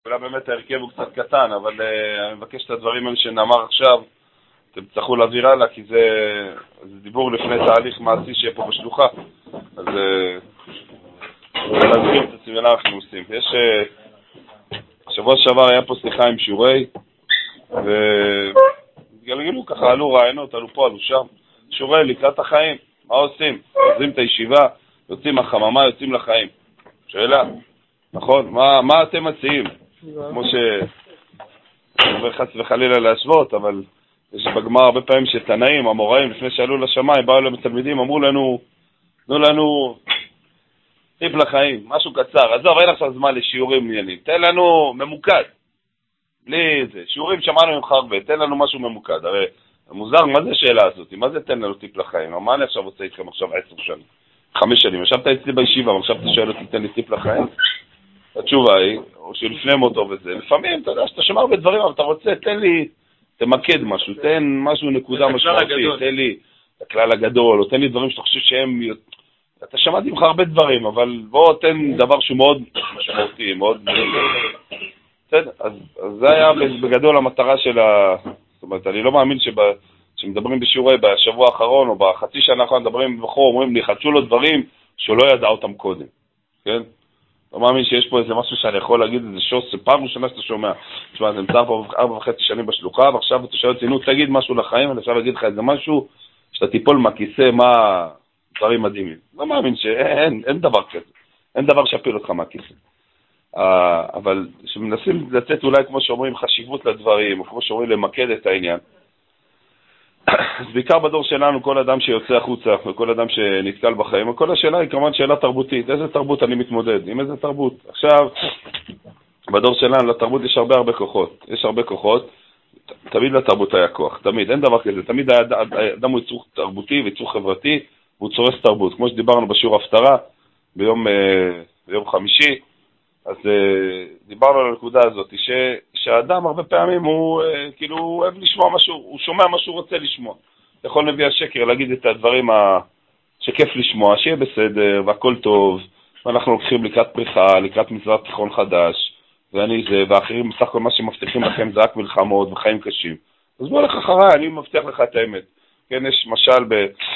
אולי באמת ההרכב הוא קצת קטן, אבל אני מבקש את הדברים האלה שנאמר עכשיו, אתם צריכו להעביר הלאה, כי זה דיבור לפני תהליך מעשי שיהיה פה בשלוחה. אז להזכיר את עצמי אנחנו עושים. יש, שבוע שעבר היה פה שיחה עם שיעורי, וגלגלו ככה, עלו רעיונות, עלו פה, עלו שם. שיעורי לקראת החיים, מה עושים? עוזרים את הישיבה, יוצאים מהחממה, יוצאים לחיים. שאלה, נכון? מה אתם מציעים? כמו חס וחלילה להשוות, אבל יש בגמר הרבה פעמים שתנאים, המוראים, לפני שעלו לשמיים, באו להם תלמידים, אמרו לנו, תנו לנו טיפ לחיים, משהו קצר. עזוב, אין עכשיו זמן לשיעורים עניינים. תן לנו ממוקד. בלי זה. שיעורים שמענו ממך הרבה, תן לנו משהו ממוקד. הרי מוזר, מה זה השאלה הזאת? מה זה תן לנו טיפ לחיים? מה אני עכשיו רוצה איתכם עכשיו 10 שנים? 5 שנים. ישבת אצלי בישיבה, עכשיו אתה שואל אותי, תן לי טיפ לחיים? התשובה היא, או שלפני מותו וזה, לפעמים, אתה יודע, שאתה שומע הרבה דברים, אבל אתה רוצה, תן לי, תמקד משהו, תן משהו נקודה משמעותי, תן לי את הכלל הגדול, או תן לי דברים שאתה חושב שהם, אתה שמעתי ממך הרבה דברים, אבל בוא תן דבר שהוא מאוד משמעותי, מאוד, אז זה היה בגדול המטרה של זאת אומרת, אני לא מאמין שמדברים בשיעורי בשבוע האחרון, או בחצי שנה האחרון, מדברים בחור, אומרים לי, חדשו לו דברים שהוא לא ידע אותם קודם, כן? לא מאמין שיש פה איזה משהו שאני יכול להגיד, איזה שוס, פעם ראשונה שאתה שומע. תשמע, אני נמצא פה 4.5 שנים בשלוחה, ועכשיו אתה שואל אותי, תגיד משהו לחיים, אני עכשיו אגיד לך איזה משהו, שאתה תיפול מהכיסא, מה דברים מדהימים. לא מאמין שאין דבר כזה. אין דבר שפיל אותך מהכיסא. אבל שמנסים לצאת אולי, כמו שאומרים, חשיבות לדברים, או כמו שאומרים, למקד את העניין. אז בעיקר בדור שלנו, כל אדם שיוצא החוצה, וכל אדם שנתקל בחיים, כל השאלה היא כמובן שאלה תרבותית. איזה תרבות אני מתמודד? עם איזה תרבות? עכשיו, בדור שלנו, לתרבות יש הרבה כוחות. יש הרבה כוחות. תמיד לתרבות היה כוח. תמיד. אין דבר כזה. תמיד האדם הוא יצור תרבותי ויצור חברתי, והוא צורס תרבות. כמו שדיברנו בשיעור הפטרה, ביום חמישי, אז דיברנו על הנקודה הזאת, שהאדם הרבה פעמים הוא כאילו אוהב לשמוע משהו, הוא שומע מה שהוא רוצה לשמוע. יכול נביא השקר להגיד את הדברים שכיף לשמוע, שיהיה בסדר והכל טוב, ואנחנו לוקחים לקראת פריחה, לקראת מזרח תיכון חדש, ואני זה, ואחרים בסך הכל מה שמבטיחים לכם זה רק מלחמות וחיים קשים. אז בוא לך אחריי, אני מבטיח לך את האמת. כן, יש משל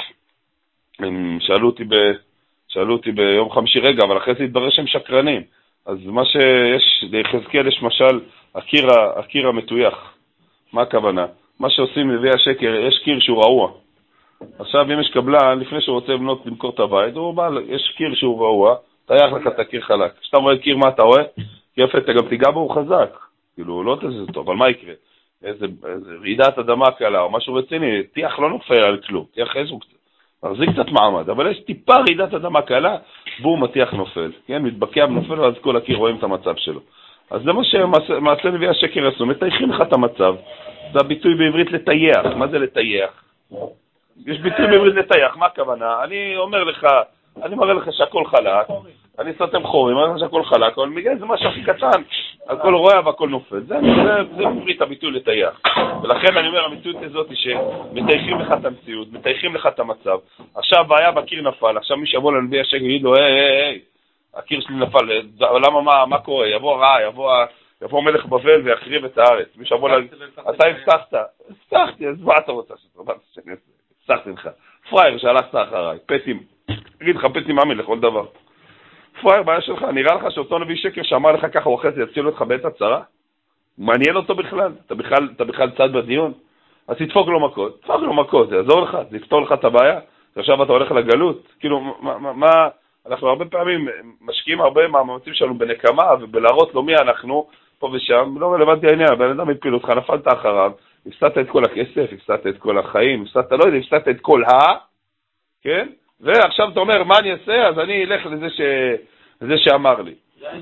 שאלו אותי ביום חמישי רגע, אבל אחרי זה התברר שהם שקרנים. אז מה שיש, לחזקאל יש משל, הקיר המטויח. מה הכוונה? מה שעושים נביאי השקר, יש קיר שהוא רעוע. עכשיו אם יש קבלן, לפני שהוא רוצה למכור את הבית, הוא בא, יש קיר שהוא רעוע, תייח לך את הקיר חלק. כשאתה רואה קיר, מה אתה רואה? יפה, אתה גם תיגע בו, הוא חזק. כאילו, לא תזיז אותו, אבל מה יקרה? איזה רעידת אדמה קלה, או משהו רציני, תיח לא נופל על כלום, תיח איזו קצת. מחזיק קצת מעמד, אבל יש טיפה רעידת אדמה קלה, והוא מתיח נופל, כן? מתבקע ונופל, ואז כל הקיר רואים את המצב שלו. אז זה מה שמעשה נביאי השקר עשו, מתייחים לך את המצב. זה הביטוי בעברית לתייח. מה זה לתייח? יש ביטוי בעברית לתייח, מה הכוונה? אני אומר לך, אני מראה לך שהכל חלק, אני סותם חורים, אני אומר לך שהכל חלק, אבל מגיע זה משהו הכי קטן, הכל רואה והכל נופל. זה בעברית הביטוי לתייח. ולכן אני אומר, המציאות הזאת היא שמתייחים לך את המציאות, מתייחים לך את המצב. עכשיו בעיה בקיר נפל, עכשיו מי שיבוא לנביא השקר יגיד לו, היי, הקיר שלי נפל, למה מה קורה? יבוא רע, יבוא מלך בבל ויחריב את הארץ. מי שיבוא אתה הבטחתי, אז מה אתה רוצה הבטחתי לך. פרייר שהלכת אחריי, פטים, תגיד לך פטים מאמין לכל דבר. פרייר, בעיה שלך, נראה לך שאותו נביא שקר שאמר לך ככה, הוא אחרי זה יציל אותך בעת הצרה? מעניין אותו בכלל? אתה בכלל צד בדיון? אז תדפוק לו מכות, זה יעזור לך, זה יפתור לך את הבעיה. עכשיו אתה הולך לגלות, כאילו, אנחנו הרבה פעמים משקיעים הרבה מהמאמצים שלנו בנקמה ובלהראות לו מי אנחנו פה ושם, לא רלוונטי העניין, הבן אדם הפיל אותך, נפלת אחריו, הפסדת את כל הכסף, הפסדת את כל החיים, הפסדת את כל כן? ועכשיו אתה אומר, מה אני אעשה? אז אני אלך לזה שאמר לי.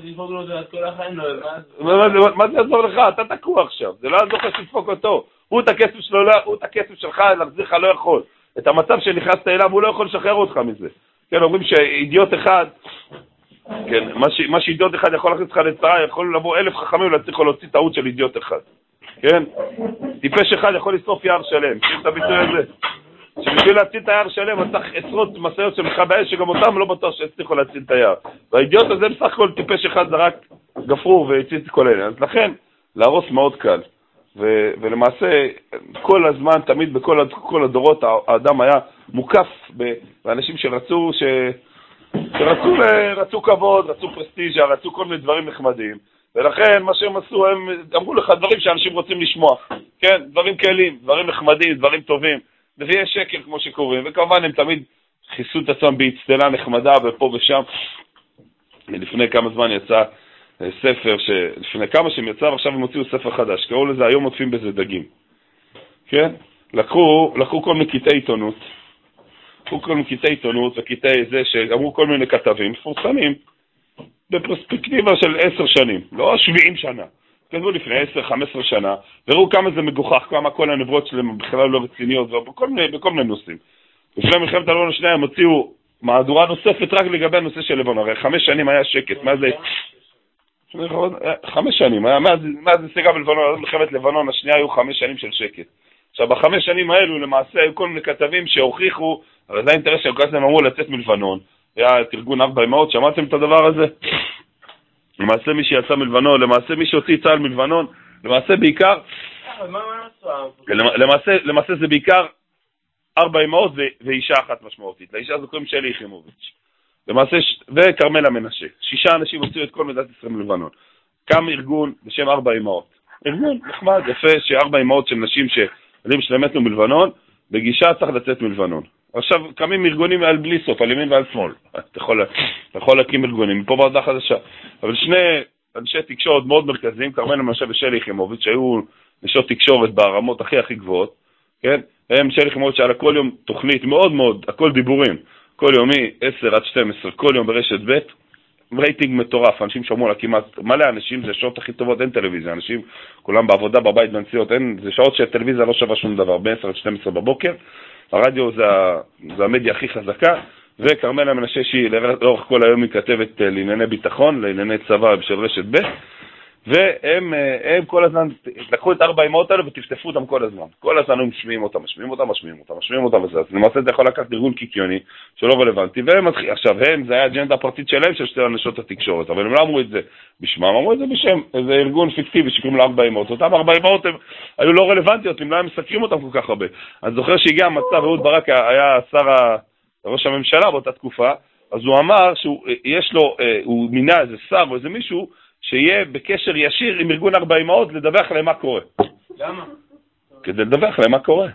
מה זה יעזור לך? אתה תקוע עכשיו, זה לא יעזור לך שתדפוק אותו. הוא את הכסף שלו, הוא את הכסף שלך, להחזיר לך לא יכול. את המצב שנכנסת אליו, הוא לא יכול לשחרר אותך מזה. כן, אומרים שאידיוט אחד, כן, מה שאידיוט אחד יכול להכניס לך לצרה, יכול לבוא 1000 חכמים ולהצליח להוציא טעות של אידיוט אחד. כן? טיפש אחד יכול לשרוף יער שלם. יש את הביטוי הזה. שבשביל להציל את היער שלם, אתה צריך עשרות מסעיות של מכבי האש, שגם אותם לא בטוח שהצליחו להציל את היער. והאידיוט הזה בסך הכל טיפש אחד זרק גפרור והציץ את כל אלה. אז לכן, להרוס מאוד קל. ולמעשה, כל הזמן, תמיד בכל הדורות, האדם היה מוקף באנשים רצו כבוד, רצו פרסטיג'ה, רצו כל מיני דברים נחמדים. ולכן, מה שהם עשו, הם אמרו לך דברים שאנשים רוצים לשמוע. כן, דברים קלים, דברים נחמדים, דברים טובים. נביאי שקל כמו שקוראים. וכמובן, הם תמיד חיסו את עצמם באצטלה נחמדה ופה ושם. לפני כמה זמן יצא ספר, לפני כמה שהם יצא, ועכשיו הם הוציאו ספר חדש. קראו לזה, היום עוטפים בזה דגים. כן? לקחו כל מיני קטעי עיתונות. וקטעי זה שאמרו כל מיני כתבים, מפורסמים, בפרספקטיבה של 10 שנים, לא 70 שנה. כתבו לפני 10-15 שנה, וראו כמה זה מגוחך, כמה כל הנבואות שלהם בכלל לא רציניות, בכל מיני נושאים. לפני מלחמת העולם השנייה הם הוציאו מהדורה נוספת רק לגבי הנושא של לבנון. הרי 5 שנים היה שקט, מה זה? 5 שנים, מאז נסיגה בלבנון, מלחמת לבנון השנייה היו 5 שנים של שקט. עכשיו, ב5 שנים האלו למעשה היו כל מיני כתבים שהוכיחו, אבל זה האינטרס של כזה הם אמרו לצאת מלבנון. היה את ארגון 4 אמהות, שמעתם את הדבר הזה? למעשה מי שיצא מלבנון, למעשה מי שהוציא צה"ל מלבנון, למעשה בעיקר, למעשה זה בעיקר 4 אמהות ואישה אחת משמעותית. לאישה זו קוראים שלי יחימוביץ'. למעשה, וקרמלה מנשה. 6 אנשים הוציאו את כל מדינת ישראל מלבנון. קם ארגון בשם 4 אמהות. ארגון נחמד, יפה, ש4 אמהות של נשים שעלים שלמתנו מלבנון, בגישה צריך לצאת מלבנון. עכשיו קמים ארגונים בלי סוף, על ימין ועל שמאל. אתה יכול להקים ארגונים, מפה בעודה חדשה. אבל 2 אנשי תקשורת מאוד מרכזיים, קרמלה מנשה ושלי יחימוביץ', שהיו נשות תקשורת ברמות הכי גבוהות, כן? הם שלי יחימוביץ' שעלה כל יום תוכנית מאוד מאוד, הכל דיבורים, כל יומי 10-12, כל יום ברשת ב', רייטינג מטורף, אנשים שמעו לה כמעט, מלא אנשים, זה שעות הכי טובות, אין טלוויזיה, אנשים כולם בעבודה, בבית, בנסיעות, זה שעות שהטלוויזיה לא שווה שום דבר, ב-10-12 בבוקר, הרדיו זה המדיה הכי חזקה, וקרמלה מנשה שהיא לאורך כל היום היא כתבת לענייני ביטחון, לענייני צבא של רשת ב', והם כל הזמן לקחו את 4 אמהות האלה וטפטפו אותם כל הזמן. כל הזמן הם משמיעים אותם וזה. אז למעשה אתה יכול לקחת ארגון קיקיוני שלא רלוונטי, עכשיו זה היה אג'נדה הפרטית שלהם של 2 נשות התקשורת, אבל הם לא אמרו את זה בשמם, אמרו את זה בשם איזה ארגון פיקטיבי שקוראים לו 4 אמהות. אותם 4 אמהות הם היו לא רלוונטיות, אם לא הם מסקרים אותם כל כך הרבה. אני זוכר שהגיע המצב, אהוד ברק היה ראש הממשלה באותה תקופה, אז הוא אמר שיש לו, הוא מינה איזה שר או איזה מישהו שיהיה בקשר ישיר עם ארגון 4 אמהות לדווח להם מה קורה. למה? כדי לדווח להם מה קורה.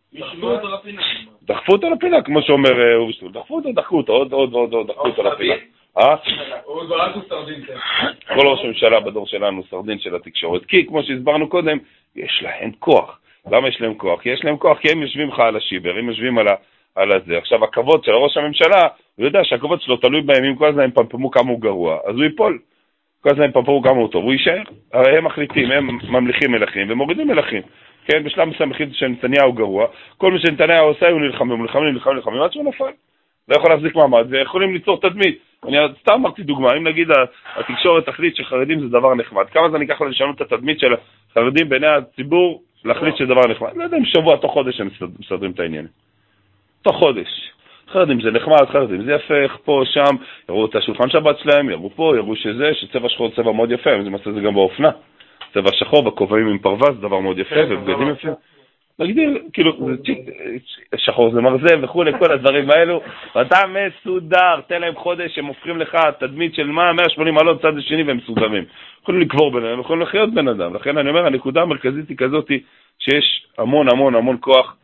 דחפו אותו לפינה, כמו שאומר אובשטול. דחפו אותו, עוד דחפו אותו לפינה. אהוד ברק הוא סרדין. כל ראש הממשלה בדור שלנו סרדין של התקשורת. כי כמו שהסברנו קודם, יש להם כוח. למה יש להם כוח? כי יש להם כוח, כי הם יושבים לך על השיבר, הם יושבים על הזה. עכשיו, הכבוד של ראש הממשלה, הוא יודע שהכבוד שלו תלוי בהם, אם כל הזמן הם פמפמו כמה הוא גרוע, אז הוא ייפול. כל הזמן פמפמו כמה הוא טוב, הוא יישאר. הרי הם מחליטים, הם ממליכים מלכים ומורידים מלכים. כן, בשלב מסוים החליט שנתניהו גרוע, כל מי שנתניהו עושה הוא נלחמים, עד שהוא נפל. לא יכול להחזיק מעמד, ויכולים ליצור תדמית. אני סתם אמרתי דוגמה, אם נגיד התקשורת תחליט שחרדים זה דבר נחמד, כמה זמן ייקח לשנות את התדמית של החרדים בעיני הציבור להחליט שזה דבר נחמד? לא יודע אם שבוע, תוך חודש הם מסדרים את העניין. תוך חודש. חרדים זה נחמד, חרדים זה יפה, פה, שם, יראו את השולחן שבת שלהם, יראו פה, יראו שצבע שחור צבע מאוד יפה, זה מעשה זה גם באופנה. צבע שחור, בכובעים עם פרווז, דבר מאוד יפה, ובגדים יפה. נגדיר, כאילו, שחור זה מרזב וכו', כל הדברים האלו, ואתה מסודר, תן להם חודש, הם הופכים לך תדמית של 180 מעלות צד השני והם מסודרים. יכולים לקבור ביניהם, יכולים לחיות בן אדם. לכן אני אומר, הנקודה המרכזית היא כזאת, שיש המון כוח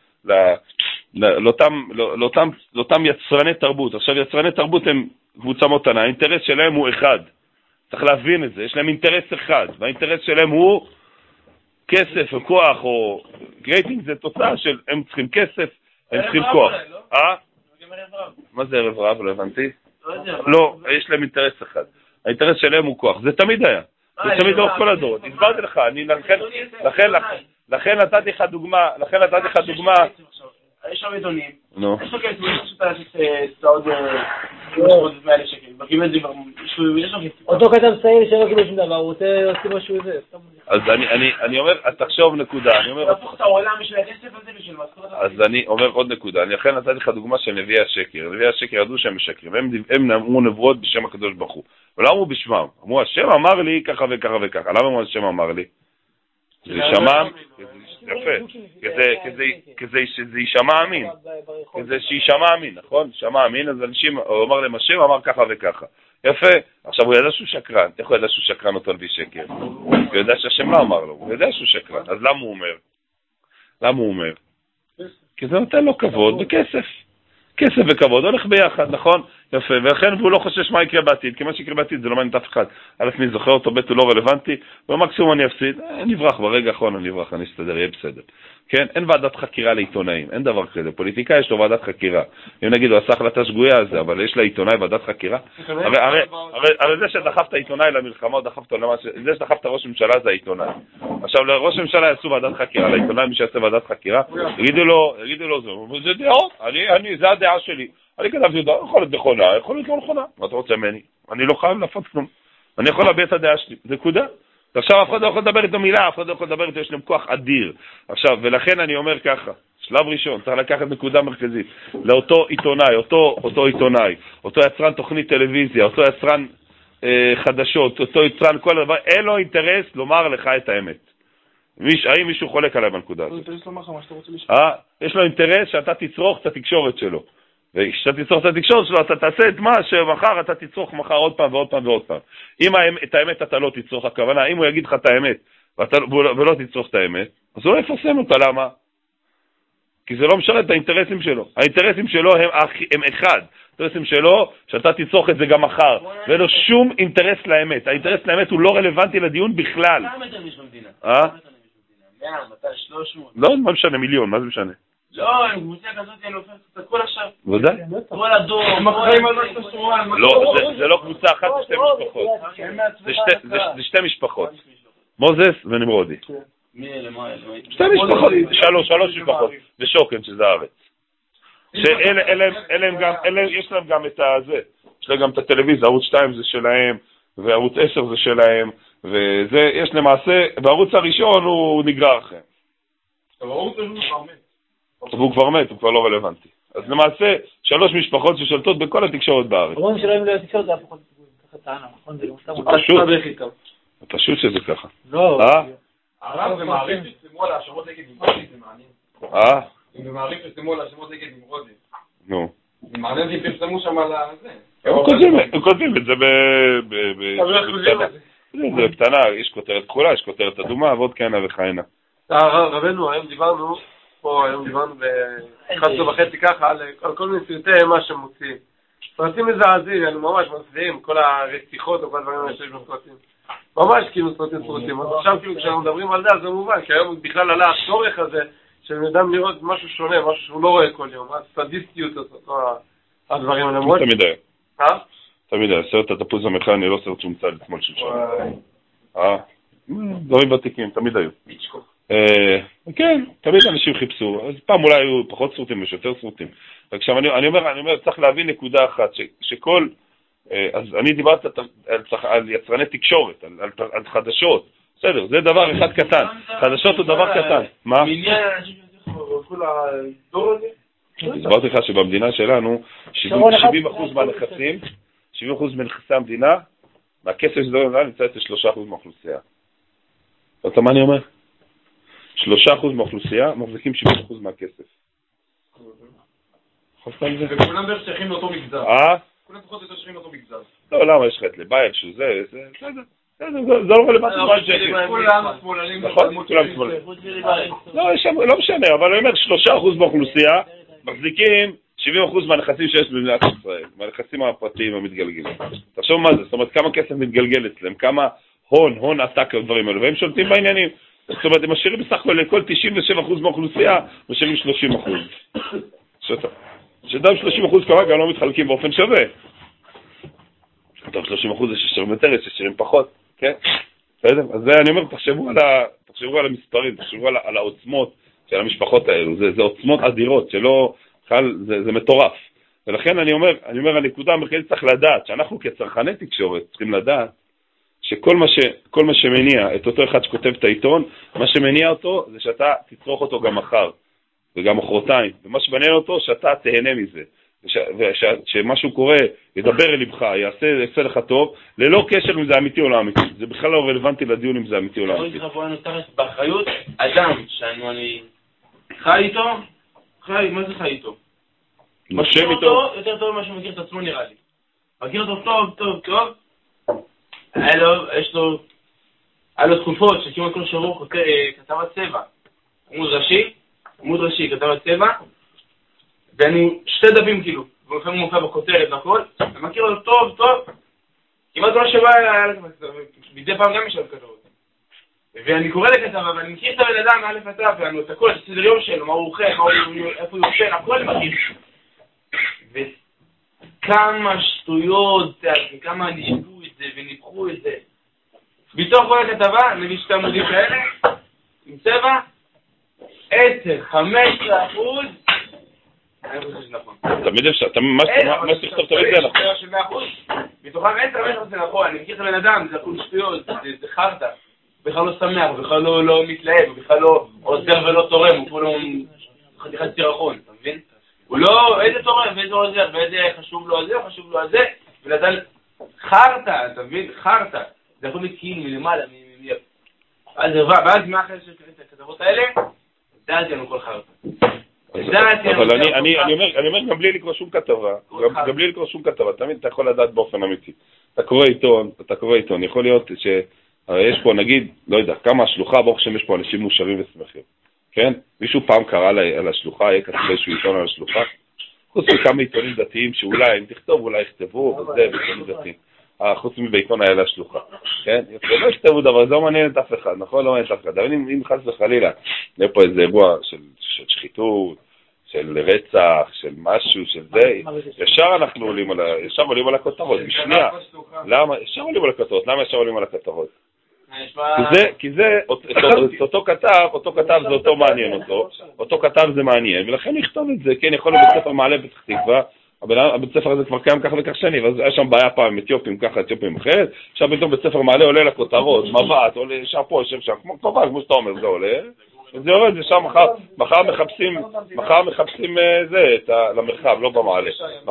לאותם יצרני תרבות. עכשיו, יצרני תרבות הם קבוצה מותנה, האינטרס שלהם הוא אחד. צריך להבין את זה, יש להם אינטרס אחד, והאינטרס שלהם הוא כסף או כוח, או רייטינג זה תוצאה של הם צריכים כסף, הם צריכים כוח. מה זה ערב רב? לא הבנתי. לא, יש להם אינטרס אחד. האינטרס שלהם הוא כוח, זה תמיד היה. זה תמיד לאורך כל הדורות. הסברתי לך, לכן נתתי לך דוגמה, יש שם עיתונים, יש לו כסף, שאתה עשית עוד 100,000 שקל, אותו כתב צעיר שלא קיבל שום דבר, הוא רוצה להוציא משהו זה. אז אני אומר, תחשוב נקודה, אני אומר... להפוך את העולם בשביל הכסף הזה בשביל משכורת. אז אני אומר עוד נקודה, אני לכן נתתי לך דוגמה של נביאי השקר. נביאי השקר ידעו שהם משקרים, הם אמרו נבואות בשם הקדוש ברוך הוא. ולא אמרו בשמם, אמרו השם אמר לי ככה וככה וככה. למה אמרו השם אמר לי? זה יישמע, יפה, כדי שזה יישמע אמין, כדי שישמע אמין, נכון? יישמע אמין, אז אנשים, הוא אמר להם השם אמר ככה וככה. יפה, עכשיו הוא ידע שהוא שקרן, איך הוא ידע שהוא שקרן אותו נביא שקר? הוא ידע שהשם לא אמר לו, הוא ידע שהוא שקרן, אז למה הוא אומר? למה הוא אומר? כי זה נותן לו כבוד וכסף. כסף וכבוד הולך ביחד, נכון? יפה, ולכן הוא לא חושש מה יקרה בעתיד, כי מה שיקרה בעתיד זה לא מעניין אף אחד. א' מי זוכר אותו, ב' הוא לא רלוונטי, במקסימום אני אפסיד, נברח, ברגע האחרון אני אברח, אני אסתדר, יהיה בסדר. כן? אין ועדת חקירה לעיתונאים, אין דבר כזה. פוליטיקאי יש לו ועדת חקירה. אם נגיד הוא עשה החלטה שגויה על זה, אבל יש לעיתונאי ועדת חקירה? הרי זה שדחפת עיתונאי למלחמה, זה שדחפת ראש ממשלה זה העיתונאי. עכשיו לראש ממשלה יעשו ועדת חקירה, לעיתונאי מי שיעשה ועדת חקירה, יגידו לו זה דעות, זה הדעה שלי. אני כתבתי דעה, יכול להיות נכונה, יכול להיות לא נכונה. מה אתה רוצה ממני? אני לא חייב להפץ כלום. אני יכול להביע את הדעה שלי. זה קודה. עכשיו אף אחד לא יכול לדבר איתו מילה, אף אחד לא יכול לדבר איתו, יש להם כוח אדיר. עכשיו, ולכן אני אומר ככה, שלב ראשון, צריך לקחת נקודה מרכזית. לאותו עיתונאי, אותו עיתונאי, אותו יצרן תוכנית טלוויזיה, אותו יצרן חדשות, אותו יצרן כל דבר, אין לו אינטרס לומר לך את האמת. האם מישהו חולק עליי בנקודה הזאת? יש לו אינטרס שאתה תצרוך את התקשורת שלו. וכשאתה תצרוך את התקשורת שלו, אתה תעשה את מה שמחר אתה תצרוך מחר עוד פעם ועוד פעם ועוד פעם. אם את האמת אתה לא תצרוך, הכוונה, אם הוא יגיד לך את האמת ולא תצרוך את האמת, אז הוא לא יפרסם אותה, למה? כי זה לא משרת את האינטרסים שלו. האינטרסים שלו הם אחד. האינטרסים שלו שאתה תצרוך את זה גם מחר. ואין לו שום אינטרס לאמת. האינטרס לאמת הוא לא רלוונטי לדיון בכלל. כמה אתם יש במדינה? 100, 200, 300. לא, מה משנה, מיליון, מה זה משנה? לא, אני קבוצה כזאת, אני הופך את כל השאר. ודאי? כל הדור. לא, זה לא קבוצה אחת, זה שתי משפחות. זה שתי משפחות. מוזס ונמרודי. שתי משפחות, שלוש משפחות. ושוקן, שזה הארץ. יש להם גם את הזה. יש להם גם את הטלוויזיה, ערוץ 2 זה שלהם, וערוץ 10 זה שלהם, וזה, יש למעשה, בערוץ הראשון הוא נגרר אחרי. והוא כבר מת, הוא כבר לא רלוונטי. אז למעשה, 3 משפחות ששולטות בכל התקשורת בארץ. אומרים שלא אם לא התקשורת זה הפחות ככה טענה, נכון? זה פשוט שזה ככה. לא. הרב במעריך שסתמו על האשמות נגד נמרודי, זה מעניין. אם במעריך שסתמו על האשמות נגד נמרודי. נו. זה מעניין אם פרסמו שם על זה. הם כותבים את זה זה בקטנה, יש כותרת כחולה, יש כותרת אדומה, ועוד כהנה וכהנה. רבנו, היום דיברנו ב-11:30 ככה על כל מיני סרטי מה שמוצאים. סרטים מזעזעים, אני ממש מצביעים, כל הרציחות או כל הדברים האלה שיש בסרטים. ממש כאילו סרטים. אז עכשיו כאילו כשאנחנו מדברים על זה, אז זה מובן, כי היום בכלל עלה הצורך הזה, של אדם לראות משהו שונה, משהו שהוא לא רואה כל יום, הסדיסטיות הזאת, הדברים האלה. תמיד היה. תמיד היה, סרט התפוז המכני, לא סרט שהומצא לשמאל של שנה. דברים ותיקים, תמיד היו. כן, תמיד אנשים חיפשו, אז פעם אולי היו פחות סרטים, יש יותר סרטים. עכשיו אני אומר, צריך להבין נקודה אחת, שכל, אז אני דיברתי על יצרני תקשורת, על חדשות, בסדר, זה דבר אחד קטן, חדשות הוא דבר קטן. מה? הסברתי לך שבמדינה שלנו 70% מהנכסים, 70% מנכסי המדינה, מהכסף שזה לא נמצא אצל 3% מהאוכלוסייה. אתה יודע מה אני אומר? 3% מהאוכלוסייה מחזיקים 70% מהכסף. וכולם בערך שייכים לאותו מגזר. כולם פחות יותר שייכים לאותו מגזר. לא, למה יש לך את לבייל שזה, זה לא רלוונטי. כולם שמאלנים. נכון, כולם שמאלנים. לא משנה, אבל אני אומר 3% מהאוכלוסייה מחזיקים 70% מהנכסים שיש במדינת ישראל, מהנכסים הפרטיים המתגלגלים. תחשוב מה זה, זאת אומרת כמה כסף מתגלגל אצלם, כמה הון עתק לדברים האלו, והם שולטים בעניינים. זאת אומרת, הם משאירים בסך הכל לכל 97% מהאוכלוסייה, משאירים 30%. שדם 30% כרגע לא מתחלקים באופן שווה. טוב, 30% זה ששירים יותר, יש ששירים פחות, כן? בסדר? אז אני אומר, תחשבו על המספרים, תחשבו על העוצמות של המשפחות האלו. זה עוצמות אדירות, שלא, זה מטורף. ולכן אני אומר, הנקודה המרכזית צריך לדעת, שאנחנו כצרכני תקשורת צריכים לדעת, שכל מה שמניע את אותו אחד שכותב את העיתון, מה שמניע אותו זה שאתה תצרוך אותו גם מחר, וגם מחרתיים, ומה שמניע אותו שאתה תהנה מזה, ושמשהו קורה, ידבר אל לבך, יעשה לך טוב, ללא קשר אם זה אמיתי או לא אמיתי. זה בכלל לא רלוונטי לדיון אם זה אמיתי או לא אמיתי. באחריות אדם שאני חי איתו, מה זה חי איתו? נושם איתו? יותר טוב ממה שמכיר את עצמו נראה לי. מכיר אותו טוב, היה לו תקופות שכמעט כל שבוע כתבת צבע, עמוד ראשי, כתבת צבע, ואני שתי דפים כאילו, ולפעמים מופיע בכותרת והכל, אני מכיר אותו טוב, כמעט כל שבוע היה לו מדי פעם גם משלב כתבות. ואני קורא לכתבה, ואני מכיר את הבן אדם מאלף עד תף, ואני את הכל, את הסדר יום שלו, מה הוא אוכל, איפה הוא יושב, הכל אני מכיר. וכמה שטויות, וכמה נשבו את זה וניפחו את זה. בתוך כל הכתבה, נביא שתי עמודים כאלה, עם צבע, 10-15%, אני חושב שנכון. תמיד אפשר, מה שתכתוב תמיד זה נכון. מתוכם 10-15% זה נכון, אני מכיר את הבן אדם, זה הכל שטויות, זה חרטה. בכלל לא שמח, בכלל לא מתלהב, בכלל לא עוזר ולא תורם, הוא כולו חתיכת סירחון, אתה מבין? הוא לא, איזה תורם, ואיזה עוזר, ואיזה חשוב לו הזה, חשוב לו הזה, ולדל חרטה, אתה מבין? חרטה. זה יכול להיות כאילו מלמעלה, ואז מה אחרי שקראת את הכתבות האלה? דעתי לנו כל חרטה. אבל אני אומר גם בלי לקרוא שום כתבה, גם בלי לקרוא שום כתבה, תמיד אתה יכול לדעת באופן אמיתי. אתה קורא עיתון, יכול להיות הרי יש פה, נגיד, לא יודע, כמה השלוחה, ברוך שם יש פה אנשים מושרים ושמחים, כן? מישהו פעם קרא על השלוחה, יהיה כתוב איזשהו עיתון על השלוחה? חוץ מכמה עיתונים דתיים שאולי, אם תכתוב, אולי יכתבו, וזה, בעיתונים דתיים. חוץ מבעיתון היה לה שלוחה, כן? לא יכתבו דבר, זה לא מעניין את אף אחד, נכון? לא מעניין את אף אחד. אבל אם חס וחלילה, יהיה פה איזה אירוע של שחיתות, של רצח, של משהו, של זה, ישר אנחנו עולים על הכותרות, בשנייה. למה? ישר עולים על הכותרות. למה ישר עולים על הכותרות? כי זה, אותו כתב זה אותו מעניין אותו כתב זה מעניין, ולכן נכתוב את זה, כן, יכול להיות בית ספר מעלה בפתח תקווה, הבית ספר הזה כבר קיים ככה וכך שנים, אז היה שם בעיה פעם עם אתיופים ככה, אתיופים אחרת, עכשיו פתאום בית ספר מעלה עולה לכותרות, מבט, עולה ישר פה, יושב שם, כמו שאתה אומר, זה עולה, וזה יורד, ושם מחר מחפשים זה, למרחב, לא במעלה.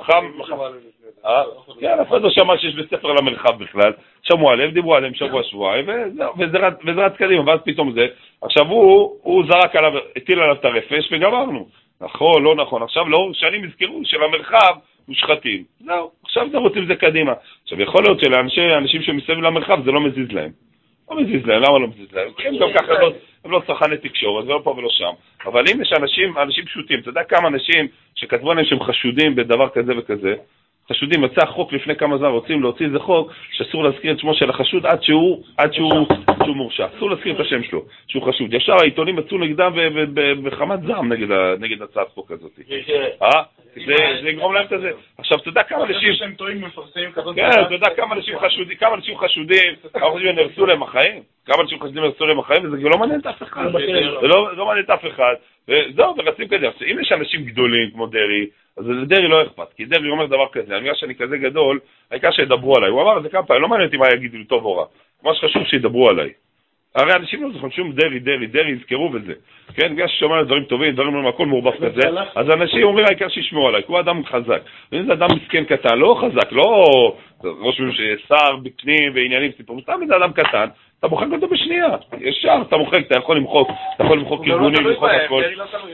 כן, אף אחד לא שמע שיש בית ספר למרחב בכלל, שמעו עליהם, דיברו עליהם שבוע-שבועיים, וזה רץ קדימה, ואז פתאום זה, עכשיו הוא זרק עליו, הטיל עליו את הרפש, וגמרנו. נכון, לא נכון, עכשיו לא, שנים הזכרו שלמרחב מושחתים. זהו, עכשיו זה רוצים זה קדימה. עכשיו יכול להיות שלאנשים שמסביב למרחב זה לא מזיז להם. למה לא מזיז להם? כי הם גם ככה הם לא צרכני תקשורת, זה לא פה ולא שם. אבל אם יש אנשים פשוטים, אתה יודע כמה אנשים שכתבו להם שהם חשודים בדבר כזה וכזה, חשודים, יצא חוק לפני כמה זמן, רוצים להוציא איזה חוק שאסור להזכיר את שמו של החשוד עד שהוא מורשע. אסור להזכיר את השם שלו, שהוא חשוד. ישר העיתונים יצאו נגדם בחמת זעם נגד הצעת חוק הזאת. זה יגרום להם את זה. עכשיו, אתה יודע כמה אנשים... כן, אתה יודע כמה אנשים חשודים, כמה חשודים נרסו להם החיים, וזה לא מעניין את אף אחד. זה לא מעניין את אף אחד. וזהו, ורצים כזה. אם יש אנשים גדולים כמו דרי, אז לדרי לא אכפת, כי דרי אומר דבר כזה, אני יודע שאני כזה גדול, העיקר שידברו עליי. הוא אמר, זה כמה פעמים, לא מעניין אותי מה יגידו לי טוב או רע. מה שחשוב שידברו עליי. הרי אנשים לא זוכרים שום דרי, יזכרו בזה. כן, בגלל ששומע על דברים טובים, דברים אומרים, הכל מעורבב כזה, אז אנשים אומרים, העיקר שישמעו עליי, כי הוא אדם חזק. ואם זה אדם מסכן קטן, לא חזק, לא ראש שר בפנים ועניינים, סיפור, סתם זה אדם קטן, אתה מוחק אותו בשנייה, ישר, אתה מוחק, אתה יכול למחוק ארגונים, למחוק הכל.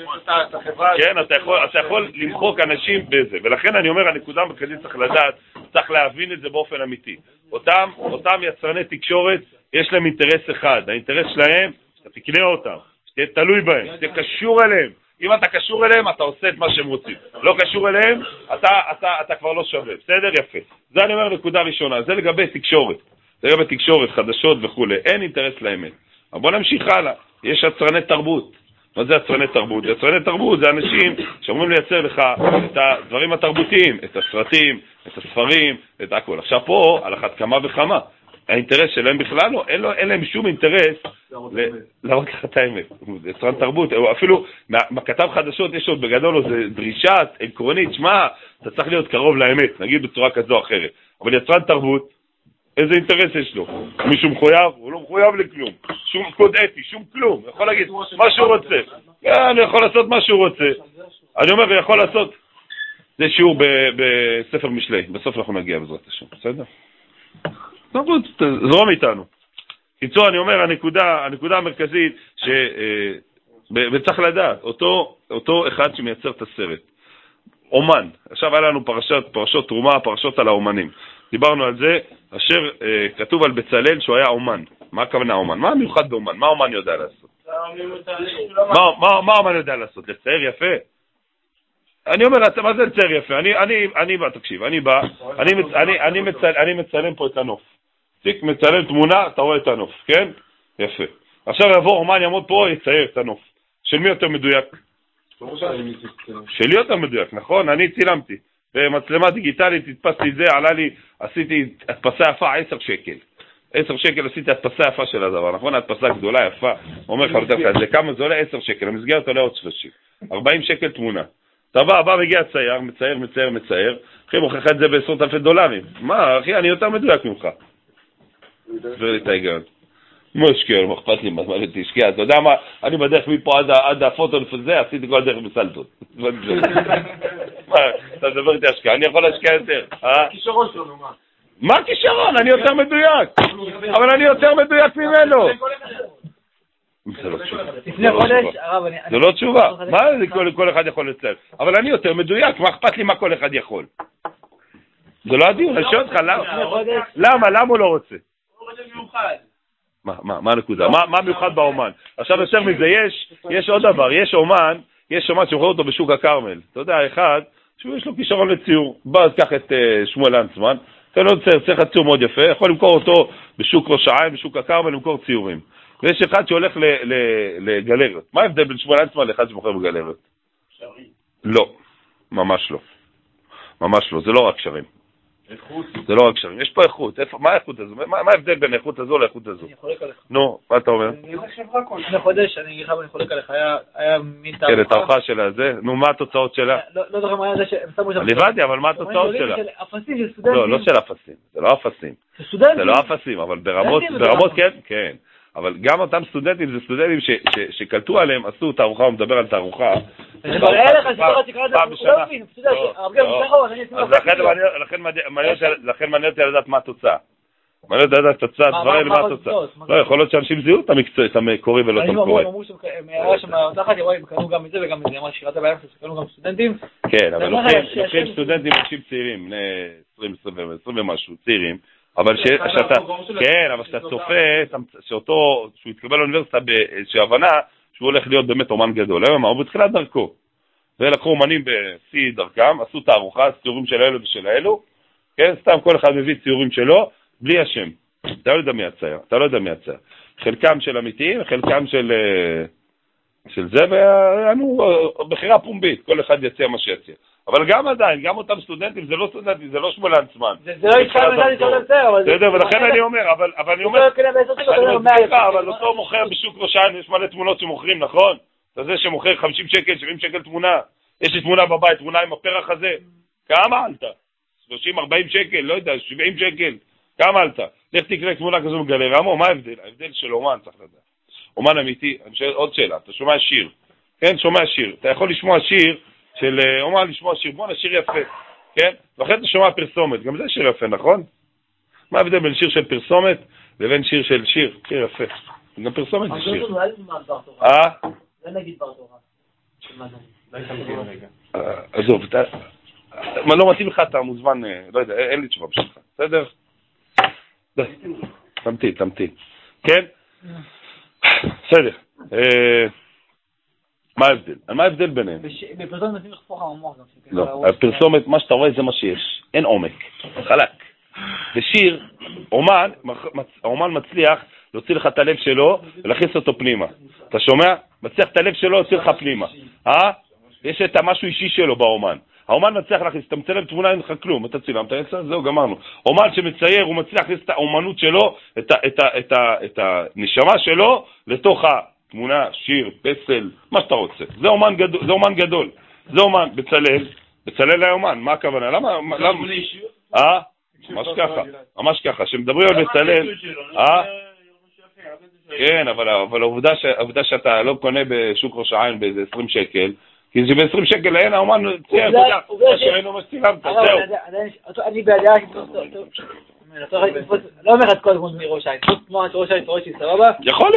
כן, אתה יכול למחוק אנשים בזה, ולכן אני אומר, הנקודה המרכזית צריך לדעת, צריך להבין את זה באופן אמיתי. אותם יצרני תקשורת, יש להם אינטרס אחד, האינטרס שלהם, שאתה תקנה אותם, שתהיה תלוי בהם, שתהיה קשור אליהם. אם אתה קשור אליהם, אתה עושה את מה שהם רוצים. לא קשור אליהם, אתה כבר לא שווה. בסדר? יפה. זה אני אומר נקודה ראשונה, זה לגבי תקשורת. זה לגבי תקשורת, חדשות וכו'. אין אינטרס לאמת. אבל בוא נמשיך הלאה. יש יצרני תרבות. מה זה יצרני תרבות? יצרני תרבות זה אנשים שאומרים לייצר לך את הדברים התרבותיים, את הסרטים, את הספרים, את הכל. עכשיו פה, על אחת כמה וכמה. האינטרס שלהם בכלל לא, אין להם שום אינטרס להראות לך את האמת. יצרן תרבות, או אפילו בכתב חדשות יש עוד בגדול לו, זה דרישה עקרונית, שמה, אתה צריך להיות קרוב לאמת, נגיד בצורה כזו או אחרת. אבל יצרן תרבות, איזה אינטרס יש לו? מישהו מחויב? הוא לא מחויב לכלום. שום קוד אתי, שום כלום. הוא יכול להגיד מה שהוא רוצה. אני יכול לעשות מה שהוא רוצה. אני אומר, הוא יכול לעשות. זה שיעור בספר משלי. בסוף אנחנו נגיע בעזרת השם. בסדר? זרום איתנו. קיצור, אני אומר, הנקודה המרכזית, וצריך לדעת, אותו אחד שמייצר את הסרט. אומן. עכשיו היה לנו פרשות תרומה, פרשות על האומנים. דיברנו על זה, אשר כתוב על בצלאל שהוא היה אומן. מה הכוונה אומן? מה המיוחד באומן? מה אומן יודע לעשות? מה אומן יודע לעשות? לצייר יפה? אני אומר, מה זה לצייר יפה? אני בא, תקשיב, אני בא, אני מצלם פה את הנוף. תיק מצלם תמונה, אתה רואה את הנוף, כן? יפה. עכשיו יבוא אומן, יעמוד פה, יצייר את הנוף. של מי יותר מדויק? שלי יותר מדויק, נכון? אני צילמתי. במצלמה דיגיטלית הדפסתי את זה, עלה לי, עשיתי הדפסה יפה 10 שקל. 10 שקל עשיתי הדפסה יפה של הדבר, נכון? הדפסה גדולה, יפה. אומר לך בדרך כלל, זה כמה זה עולה? 10 שקל. המסגרת עולה עוד 30. 40 שקל תמונה. אתה בא, מגיע צייר, מצייר. אחי, מוכיח את זה $10,000. מה, אחי, אני יותר מדויק ממך. תסביר לי את ההיגיון. משקיע, לא אכפת לי, מה תשקיע, אתה יודע מה, אני בדרך מפה עד הפוטו לפזה, עשיתי כל הדרך בסלטות. אתה מדבר איתי השקעה, אני יכול להשקיע יותר. כישרון שלנו, מה? מה כישרון? אני יותר מדויק. אבל אני יותר מדויק ממנו. זה לא תשובה. מה זה כל אחד יכול לצייר? אבל אני יותר מדויק, מה אכפת לי מה כל אחד יכול? זה לא הדיון, אני שואל אותך, למה הוא לא רוצה? מה הנקודה? מה מיוחד באומן? עכשיו יותר מזה, יש עוד דבר, יש אומן שמוכר אותו בשוק הכרמל. אתה יודע, אחד, שיש לו כישרון לציור. בא, אז קח את שמואל לנצמן, אתה לא צריך ציור מאוד יפה, יכול למכור אותו בשוק ראש העין, בשוק הכרמל, למכור ציורים. ויש אחד שהולך לגלריות. מה ההבדל בין שמואל לנצמן לאחד שמוכר בגלריות? שרים. לא, ממש לא. ממש לא, זה לא רק שרים. זה לא רק שרים, יש פה איכות. מה האיכות הזו? מה ההבדל בין האיכות הזו לאיכות הזו? אני חולק עליך. נו, מה אתה אומר? לפני חודש, אני אגיד לך ואני חולק עליך, היה מין תערוכה. כן, התערוכה שלה זה. נו, מה התוצאות שלה? לא זוכר מה היה זה שהם שמו שם. אני הבנתי, אבל מה התוצאות שלה? אפסים של סטודנטים. לא של אפסים, זה לא אפסים. זה לא אפסים, אבל ברמות כן. אבל גם אותם סטודנטים, זה סטודנטים שקלטו עליהם, עשו תערוכה, הוא מדבר על תערוכה. זה מראה לך שכל התקרה הזה, הוא לא מבין, לכן מעניין אותי לדעת מה התוצאה. מעניין אותי לדעת התוצאה, דברים מה התוצאה. לא, יכול להיות שאנשים זיהו את המקצועי, את המקורי ולא את המקורי. אמרו שהם היה שם תחת, הם קנו גם את זה וגם את זה, אמרה שירת הבעיה, שקנו גם סטודנטים. כן, אבל לוקחים סטודנטים, אנשים צעירים, בני 20 ומשהו, צעירים, אבל שאתה צופה, שהוא יתקבל לאוניברסיטה באיזושהי הבנה שהוא הולך להיות באמת אומן גדול. הוא בתחילת דרכו. ולקחו אומנים בשיא דרכם, עשו תערוכה, ציורים של אלו ושל האלו, כן? סתם כל אחד מביא ציורים שלו, בלי השם. אתה לא יודע מי הצייר. חלקם של אמיתיים, חלקם של זה, בחירה פומבית, כל אחד יציע מה שיציע. אבל גם עדיין, גם אותם סטודנטים, זה לא סטודנטים, זה לא שמואל לנצמן. זה לא יצחק לדעת יותר לצייר, אבל... בסדר, ולכן אני אומר, אבל אותו מוכר בשוק ראש העין, יש מלא תמונות שמוכרים, נכון? זה שמוכר 50 שקל, 70 שקל תמונה. יש לי תמונה בבית, תמונה עם הפרח הזה. כמה עלת? 30, 40 שקל, לא יודע, 70 שקל. כמה עלת? לך תקרא תמונה כזו בגלריה. מה ההבדל? ההבדל של אומן, צריך לדעת. אומן אמיתי, אני שואל עוד שאלה, אתה שומע שיר. כן, שומע שיר. אתה יכול לשמוע שיר של אומן, לשמוע שיר. בוא נשיר יפה. כן? ואחרי אתה שומע פרסומת. גם זה שיר יפה, נכון? מה ההבדל בין שיר של פרסומת לבין שיר של שיר? שיר יפה. גם פרסומת זה שיר. זה נגיד בר תורה. עזוב, מה לא מתאים לך, אתה מוזמן, לא יודע, אין לי תשובה בשבילך, בסדר? תמתין. כן? בסדר. מה ההבדל? מה ההבדל ביניהם? בפרסומת נותנים לחפוך המוח. לא, הפרסומת, מה שאתה רואה זה מה שיש, אין עומק, חלק. בשיר, אומן מצליח להוציא לך את הלב שלו ולהכניס אותו פנימה. אתה שומע? מצליח את הלב שלו, להוציא לך פנימה. יש את המשהו אישי שלו באומן. האומן מצליח להכניס, אתה מצלם תמונה, אין לך כלום, אתה צילמת, זהו, גמרנו. אומן שמצייר, הוא מצליח להכניס את האומנות שלו, את הנשמה שלו, לתוך התמונה, שיר, פסל, מה שאתה רוצה. זה אומן גדול. זה אומן, בצלאל היה אומן, מה הכוונה? למה? ממש ככה, שמדברים על בצלאל, כן, אבל העובדה שאתה לא קונה בשוק ראש העין באיזה 20 שקל, כי זה ב-20 שקל אין, האומן צייר, אתה יודע, שראינו מה שצילמת, זהו. אני בעדיה, לא אומר את כל דמות מראש העין, כמו ראש העין, ראש העין, סבבה? יכול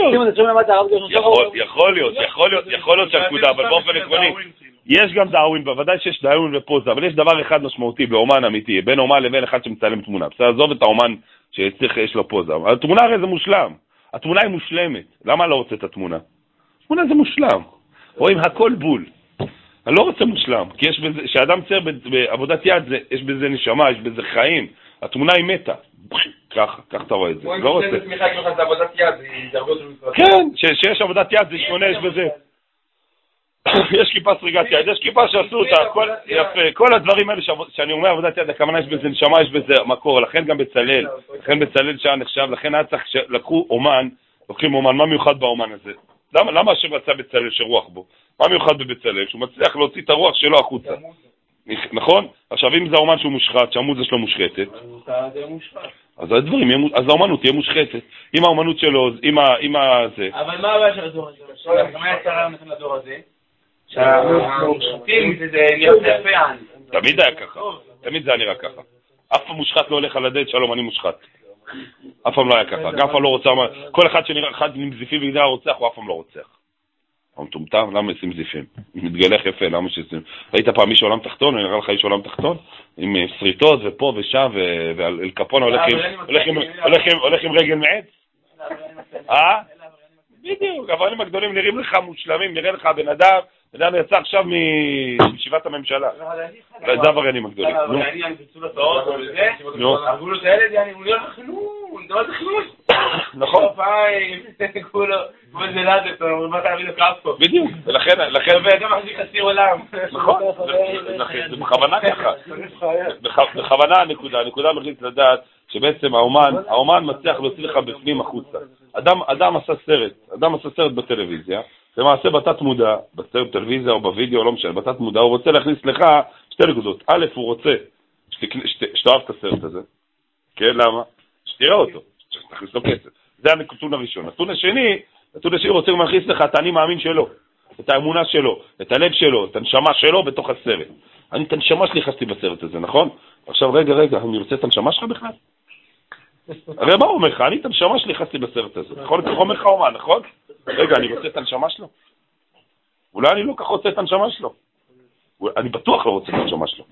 להיות שהנקודה, אבל באופן עקרוני, יש גם דאווין, בוודאי שיש דאווין ופוזה, אבל יש דבר אחד משמעותי באומן אמיתי, בין אומן לבין אחד שמצלם תמונה. בסדר, עזוב את האומן שיש לו פוזה. התמונה הרי זה מושלם. התמונה היא מושלמת. למה לא רוצה את התמונה? התמונה זה מושלם. רואים הכל בול. אני לא רוצה מושלם, כי יש בזה, שאדם צייר בעבודת יד, יש בזה נשמה, יש בזה חיים. התמונה היא מתה. ככה אתה רואה את זה. לא רוצה. כן, שיש עבודת יד, זה שונה, יש בזה. יש כיפה סריגת יד, יש כיפה שעשו אותה, יפה, כל הדברים האלה שאני אומר עבודת יד, הכוונה יש בזה נשמה, יש בזה מקור, לכן גם בצלאל, שהיה נחשב, לכן היה צריך לקחו אומן, לוקחים אומן, מה מיוחד באומן הזה? למה השם רצה בצלאל שרוח בו? מה מיוחד בבצלאל? שהוא מצליח להוציא את הרוח שלו החוצה, נכון? עכשיו אם זה האומן שהוא מושחת, שהמוזה שלו מושחתת, אז האומנות תהיה מושחתת, עם האומנות שלו, עם זה. אבל מה הבעיה של הדור הזה? מה יצרה נתן לדור הזה? שהמושחתים זה נראה יפה. תמיד היה ככה, תמיד זה היה נראה ככה. אף פעם מושחת לא הולך על הדלת, שלום, אני מושחת. אף פעם לא היה ככה, גם אף פעם לא רוצח, כל אחד שנראה אחד עם זיפים בגלל הרוצח, הוא אף פעם לא רוצח. הוא מטומטם, למה עושים זיפים? מתגלח יפה, למה שעושים? ראית פעם מישהו עולם תחתון, אני נראה לך איש עולם תחתון? עם שריטות ופה ושם, ואל קפון הולך עם רגל מעץ? בדיוק, העבריינים הגדולים נראים לך מושלמים, נראה לך בן אדם יצא עכשיו מישיבת הממשלה. זה העבריינים הגדולים. העבריינים פיצו לתאות או לזה, הרגו לו את הילד, הוא נראה לך חנון, אתה רואה את החנון. נכון. כולו זה לדת, הוא בא תעביד לקרסקו. בדיוק, ולכן... וגם מחזיק חסיר עולם. נכון, זה בכוונה ככה. בכוונה הנקודה מרחית לדעת שבעצם האומן מצליח להוציא לך בפנים החוצה. אדם עשה סרט בטלוויזיה, למעשה בתת מודע, בטלוויזיה או בווידאו, לא משנה, בתת מודע, הוא רוצה להכניס לך שתי נקודות. א', הוא רוצה שתאהב את הסרט הזה. כן, למה? שתראה אותו, שתכניס לו כסף. זה הנתון הראשון. הנתון השני הוא רוצה להכניס לך את האני מאמין שלו, את האמונה שלו, את הלב שלו, את הנשמה שלו בתוך הסרט. אני את הנשמה שלי חסתי בסרט הזה, נכון? עכשיו רגע, אני רוצה את הנשמה שלך בכלל? הרי מה הוא אומר לך? אני את הנשמה שלי חסתי בסרט הזה. נכון? כך אומר לך אומן, נכון? רגע, אני רוצה את הנשמה שלו? אולי אני לא כך רוצה את הנשמה שלו. אני בטוח לא רוצה את הנשמה שלו.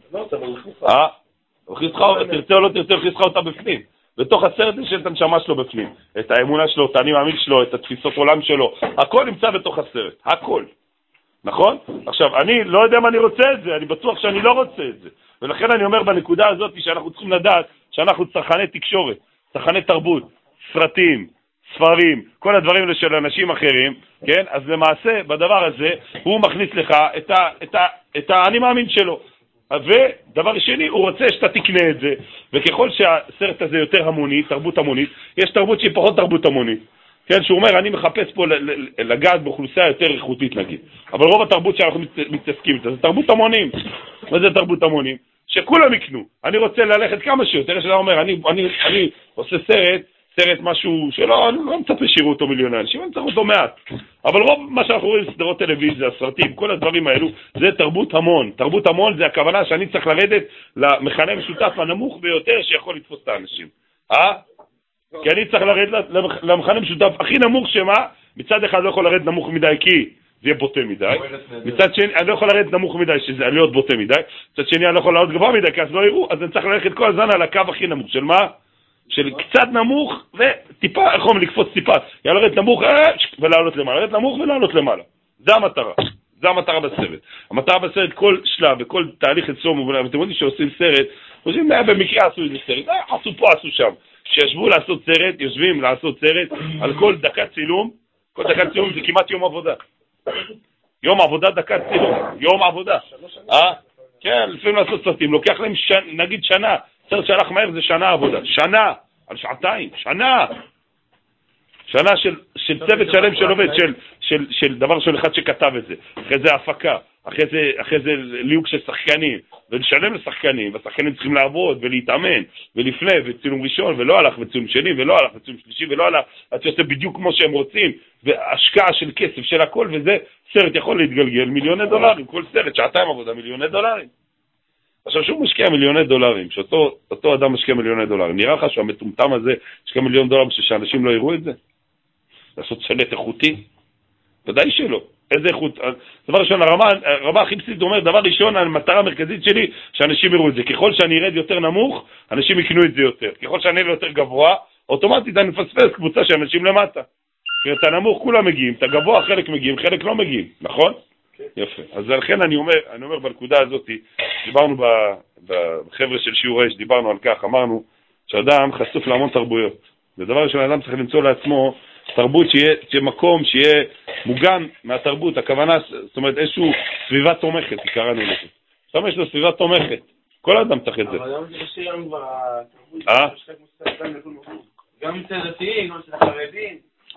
תרצה או לא תרצה, הוא חיסך אותה בפנים. בתוך הסרט יש את הנשמה שלו בפנים. את האמונה שלו, את האני מאמין שלו, את התפיסות עולם שלו. הכל נמצא בתוך הסרט. הכל. נכון? עכשיו, אני לא יודע מה אני רוצה את זה, אני בטוח שאני לא רוצה את זה. ולכן אני אומר בנקודה הזאת שאנחנו צריכים לדעת שאנחנו צרכני תקשורת, צרכני תרבות, סרטים, ספרים, כל הדברים האלה של אנשים אחרים, כן? אז למעשה, בדבר הזה, הוא מכניס לך את האני מאמין שלו. ודבר שני, הוא רוצה שאתה תקנה את זה, וככל שהסרט הזה יותר המוני, תרבות המונית, יש תרבות שהיא פחות תרבות המונית. כן, שהוא אומר, אני מחפש פה לגעת באוכלוסייה יותר איכותית נגיד. אבל רוב התרבות שאנחנו מתעסקים איתה, זה תרבות המונים. מה זה תרבות המונים? שכולם יקנו. אני רוצה ללכת כמה שיותר, שאתה אומר, אני עושה סרט משהו שלא, אני לא מצפה שיראו אותו מיליוני אנשים, אני צריך אותו מעט. אבל רוב מה שאנחנו רואים, סדרות טלוויזיה, סרטים, כל הדברים האלו, זה תרבות המון. תרבות המון זה הכוונה שאני צריך לרדת למכנה משותף הנמוך ביותר שיכול לתפוס את האנשים. כי אני צריך לרדת למכנה משותף הכי נמוך שמה, מצד אחד לא יכול לרדת נמוך מדי כי זה יהיה בוטה מדי, מצד שני אני לא יכול לרדת נמוך מדי שזה להיות בוטה מדי, מצד שני אני לא יכול לעלות גבוה מדי כי אז לא יראו, אז אני צריך ללכת כל הזמן על הקו הכי נמוך, של מה? של קצת נמוך וטיפה, איך אומרים, לקפוץ טיפה, לרדת נמוך ולעלות למעלה, לרדת נמוך ולעלות למעלה, זה המטרה. זה המטרה בסרט. המטרה בסרט, כל שלב וכל תהליך אצלו, ואתם יודעים שעושים סרט, חושבים, במקרה עשו איזה סרט, עשו פה, עשו שם. כשישבו לעשות סרט, יושבים לעשות סרט, על כל דקת צילום, כל דקת צילום זה כמעט יום עבודה. יום עבודה, דקת צילום, יום עבודה. כן, לפעמים לעשות סרטים, לוקח להם נגיד שנה, סרט שהלך מהר זה שנה עבודה, שנה, על שעתיים, שנה של צוות שלם של עובד, של דבר של אחד שכתב את זה, אחרי זה הפקה, אחרי זה ליוק של שחקנים, ולשלם לשחקנים, והשחקנים צריכים לעבוד ולהתאמן, ולפני, וצילום ראשון, ולא הלך, וצילום שני, ולא הלך, וצילום שלישי, ולא הלך, עד שעושה בדיוק כמו שהם רוצים, והשקעה של כסף של הכל, וזה סרט יכול להתגלגל $1,000,000, כל סרט, שעתיים עבודה $1,000,000. עכשיו שהוא משקיע $1,000,000, שאותו אדם משקיע $1,000,000, נראה לך שהמטומטם הזה משקיע $1,000,000 שאנשים לא יראו את זה? לעשות סלט איכותי? ודאי שלא. איזה איכות? דבר ראשון, הרמה הכי בסיסית אומר, דבר ראשון, המטרה המרכזית שלי, שאנשים יראו את זה. ככל שאני ארד יותר נמוך, אנשים יקנו את זה יותר. ככל שאני ארד יותר גבוה, אוטומטית אני מפספס קבוצה של אנשים למטה. כי אתה נמוך, כולם מגיעים, אתה גבוה, חלק מגיעים, חלק לא מגיעים, נכון? יפה. אז לכן אני אומר בנקודה הזאת, דיברנו בחבר'ה של שיעור האש, דיברנו על כך, אמרנו שאדם חשוף להמון תרבויות. זה דבר ראשון, האדם צריך למצוא לעצמו תרבות שיהיה מקום, שיהיה מוגן מהתרבות, הכוונה, זאת אומרת, איזשהו סביבה תומכת, קראנו לזה. עכשיו יש לו סביבה תומכת, כל אדם צריך את זה. אבל גם זה שגם כבר התרבות, גם מצד דתיים, גם מצד החרדים,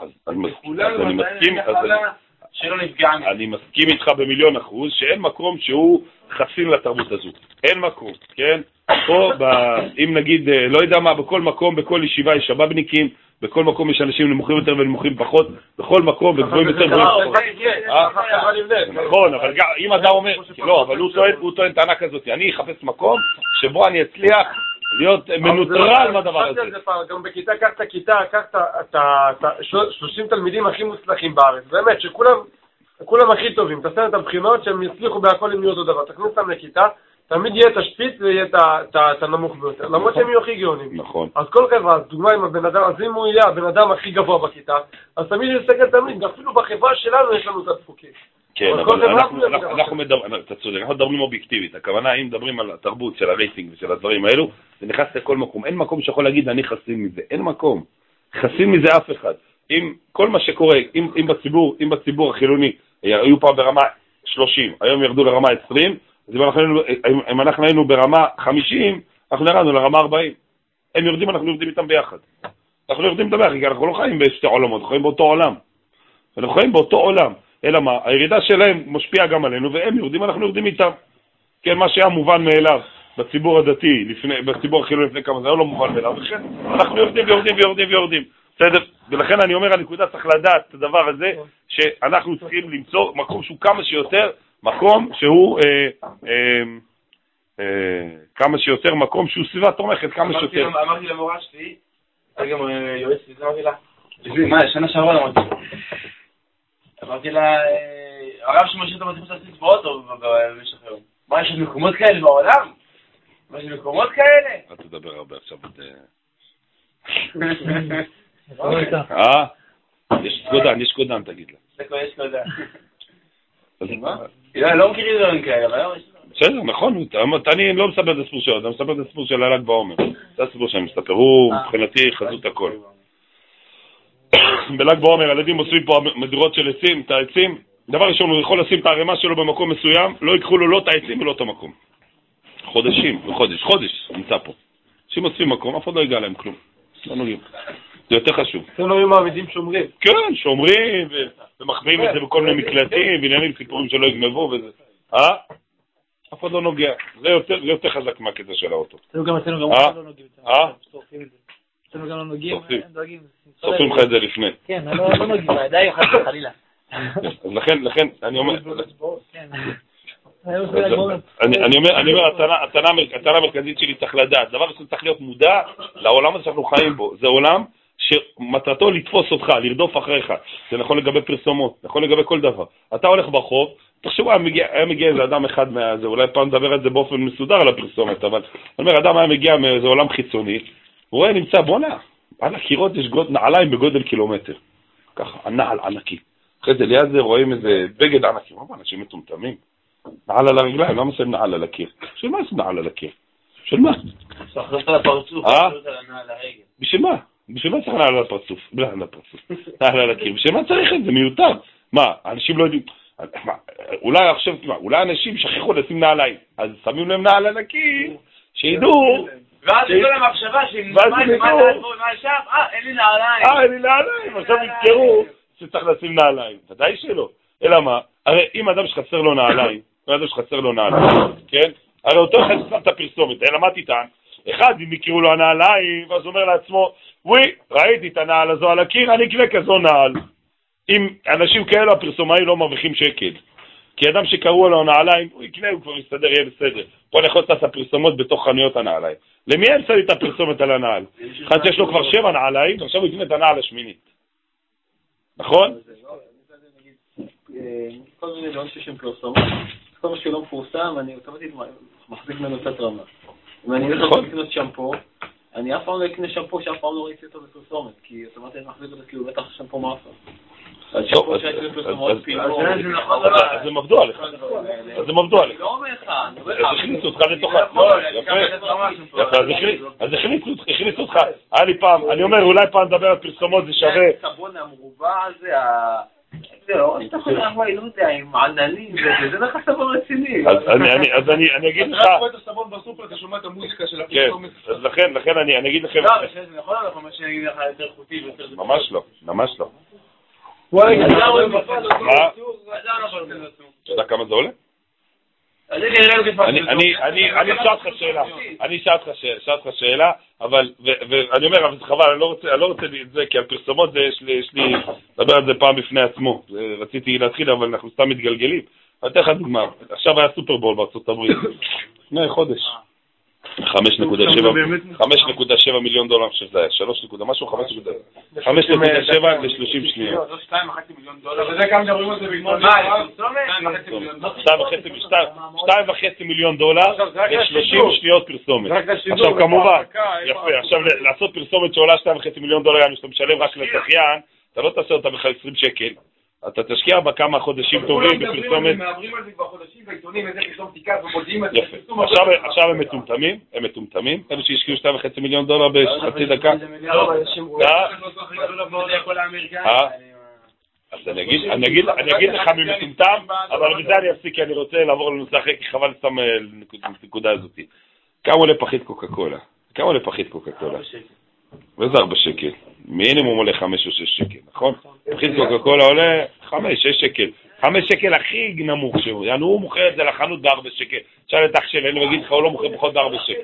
אני מסכים איתך ב1,000,000% שאין מקום שהוא חסין לתרבות הזו, אין מקום, כן? פה, אם נגיד, לא יודע מה, בכל מקום, בכל ישיבה יש שבבניקים, בכל מקום יש אנשים נמוכים יותר ונמוכים פחות, בכל מקום וגבוהים יותר וגבוהים פחות. נכון, אבל אם אדם אומר, לא, אבל הוא טוען טענה כזאת, אני אחפש מקום שבו אני אצליח להיות מנוטרל מהדבר הזה. גם בכיתה, קח את הכיתה, קח את 30 תלמידים הכי מוצלחים בארץ, באמת, שכולם הכי טובים, תעשה את הבחינות שהם יצליחו בהכל עם אותו דבר, תכניס אותם לכיתה, תמיד יהיה את השפיץ ויהיה את הנמוך ביותר, למרות שהם יהיו הכי גאונים. נכון. אז כל חברה, דוגמה עם הבן אדם, אז אם הוא יהיה הבן אדם הכי גבוה בכיתה, אז תמיד יסתכל תמיד, אפילו בחברה שלנו יש לנו את הדפוקים. כן, אבל אנחנו מדברים אובייקטיבית, הכוונה אם מדברים על התרבות של הרייטינג ושל הדברים האלו, זה נכנס לכל מקום, אין מקום שיכול להגיד אני חסין מזה, אין מקום, חסין מזה אף אחד. אם כל מה שקורה, אם בציבור החילוני היו פעם ברמה 30, היום ירדו לרמה 20, אז אם אנחנו היינו ברמה 50, אנחנו נרדנו לרמה 40. הם יורדים, אנחנו יורדים איתם ביחד. אנחנו יורדים איתם ביחד, כי אנחנו לא חיים בשתי עולמות, אנחנו חיים באותו עולם. אנחנו חיים באותו עולם. אלא מה? הירידה שלהם משפיעה גם עלינו, והם יורדים, אנחנו יורדים איתם. כן, מה שהיה מובן מאליו בציבור הדתי, בציבור החילוני לפני כמה, זה לא מובן מאליו, וכן, אנחנו יורדים. בסדר? ולכן אני אומר, הנקודה צריך לדעת את הדבר הזה, שאנחנו צריכים למצוא מקום שהוא כמה שיותר, מקום שהוא כמה שיותר מקום שהוא סביבה תומכת, כמה שיותר. אמרתי למורה שלי, גם יועץ לי, אמרתי לה, מה, שנה שעברה אמרתי לה, הרב שמשאיר את המתיחות לעשות באוטו במשך היום. מה, יש מקומות כאלה בעולם? יש מקומות כאלה? אל תדבר הרבה עכשיו. יש קודן, תגיד לה. יש קודן. לא מכירים דברים כאלה, אבל היום יש... בסדר, נכון, אני לא מספר את הסיפור שלו, אתה מספר את הסיפור של הל"ג בעומר. זה הסיפור שאני מספר, הוא מבחינתי חזות הכל. בל"ג בעומר ילדים עושים פה מדורות של עצים, את העצים, דבר ראשון הוא יכול לשים את הערימה שלו במקום מסוים, לא יקחו לו לא את העצים ולא את המקום. חודש נמצא פה. אנשים עושים מקום, אף אחד לא יגע להם כלום. לא נוגעים. זה יותר חשוב. אתם לא מעמידים שומרים. כן, שומרים ומחביאים את זה בכל מיני מקלטים, ועניינים סיפורים שלא יגנבו וזה. אף אחד לא נוגע. זה יותר חזק מהקטע של האוטו. אצלנו גם לא נוגעים. אצלנו גם לא נוגעים, דואגים. שורפים לך את זה לפני. כן, לא נוגעים, עדיין חלילה. אז לכן, אני אומר, הטענה המרכזית שלי צריך לדעת, דבר ראשון צריך להיות מודע לעולם הזה שאנחנו חיים בו, זה עולם שמטרתו לתפוס אותך, לרדוף אחריך, זה נכון לגבי פרסומות, נכון לגבי כל דבר. אתה הולך ברחוב, תחשבו, היה מגיע איזה אדם אחד מהזה, אולי פעם נדבר את זה באופן מסודר על הפרסומת, אבל אני אומר, אדם היה מגיע מאיזה עולם חיצוני, הוא רואה נמצא, בונה, על הקירות יש נעליים בגודל קילומטר, ככה, הנעל ענקי. אחרי זה ליד זה רואים איזה בגד ענקי, מה אנשים מטומטמים? נעל על הרגליים, למה עושים נעל על הקיר? של מה עושים נעל על הקיר? של מה? שחררת על הפרצוף, בשביל מה? בשביל מה צריך נעל על הפרצוף? נעל על הקיר, בשביל מה צריך את זה? מיותר. מה, אנשים לא יודעים, אולי עכשיו, אולי אנשים שכחו לשים נעליים, אז שמים להם נעל ענקי, שידעו. ואז יש להם מחשבה שאם מה שם, אין לי נעליים. אין לי נעליים, עכשיו יזכרו שצריך לשים נעליים. ודאי שלא. אלא מה? הרי אם אדם שחסר לו נעליים, כן? הרי אותו אחד שם את הפרסומת, אלא מה תיתן? אחד, אם יקראו לו הנעליים, ואז אומר לעצמו, וואי, ראיתי את הנעל הזו על הקיר, אני אקנה כזו נעל. אם אנשים כאלו הפרסומאים לא מרוויחים שקל. כי אדם שקראו לו נעליים, הוא יקנה, הוא כבר יסתדר, יהיה בסדר. פה אני יכול לעשות את הפרסומות בתוך חנויות הנעליים. למי אין לי את הפרסומת על הנעל? אחד יש לו כבר 7 נעליים, ועכשיו הוא יקנה את הנעל השמינית. נכון? כל מיני דברים שיש עם פרסומות, כל מה שלא מפורסם, אני אוטומטית מחזיק ממנו קצת רמה. אם אני הולך לקנות שמפו, אני אף פעם לא אקנה שמפו שאף פעם לא ראיתי אותו בפרסומת, כי אוטומטית מחזיק אותו כאילו בטח שמפו מאפר. אז שמפו שהייתי בפרסומות פילור... אז הם עבדו עליך. לא אומר לך. אז הכניסו אותך לתוך... אז הכניסו אותך. היה לי פעם, אני אומר, אולי פעם לדבר על פרסומות זה שווה... הסבון המרובע הזה, זהו, שאתה יכול להרווה, לא יודע, עם עננים, זה לך סבון רציני. אז אני אגיד לך... אתה רואה את הסבון בסופר, אתה שומע את המוזיקה של הפרסומת. כן, אז לכן אני אגיד לכם... לא, זה נכון, אבל מה שאני אגיד לך יותר חוטי ויותר... ממש לא. מה? אתה יודע כמה זה עולה? אני אשאל אותך שאלה, אבל, ואני אומר, אבל חבל, אני לא רוצה את זה, כי על פרסומות יש לי, לדבר על זה פעם בפני עצמו, רציתי להתחיל, אבל אנחנו סתם מתגלגלים. אני אתן לך דוגמה, עכשיו היה סופרבול בארצות הברית, לפני חודש, 5.7 מיליון דולר, שזה היה 5.7 ל-30 שניות. 2.5 מיליון דולר. וזה גם מדברים על זה בגמול. 2.5 מיליון דולר ל-30 שניות פרסומת. עכשיו כמובן, יפה, עכשיו לעשות פרסומת שעולה 2.5 מיליון דולר, שאתה משלם רק לזכיין, אתה לא תעשה אותה בכלל 20 שקל. אתה תשקיע בה כמה חודשים טובים בפרסומת. מעברים על זה כבר חודשים בעיתונים, איזה פרסום תיקח ובודים על זה. יפה. עכשיו הם מטומטמים, אלו שהשקיעו 2.5 מיליון דולר בחצי דקה. אז אני אגיד לך מי מטומטם, אבל בזה אני אפסיק, כי אני רוצה לעבור לנושא אחר, כי חבל סתם לנקודה הזאת. כמה עולה פחית קוקה קולה? וזה 4 שקל. מינימום עולה 5 או 6 שקל, נכון? פחית קוקה קולה עולה 5-6 שקל. 5 שקל הכי נמוך שהוא. הוא מוכר את זה לחנות ב4 שקל. שאל את אח שלי, אני אגיד לך, הוא לא מוכר פחות ב4 שקל.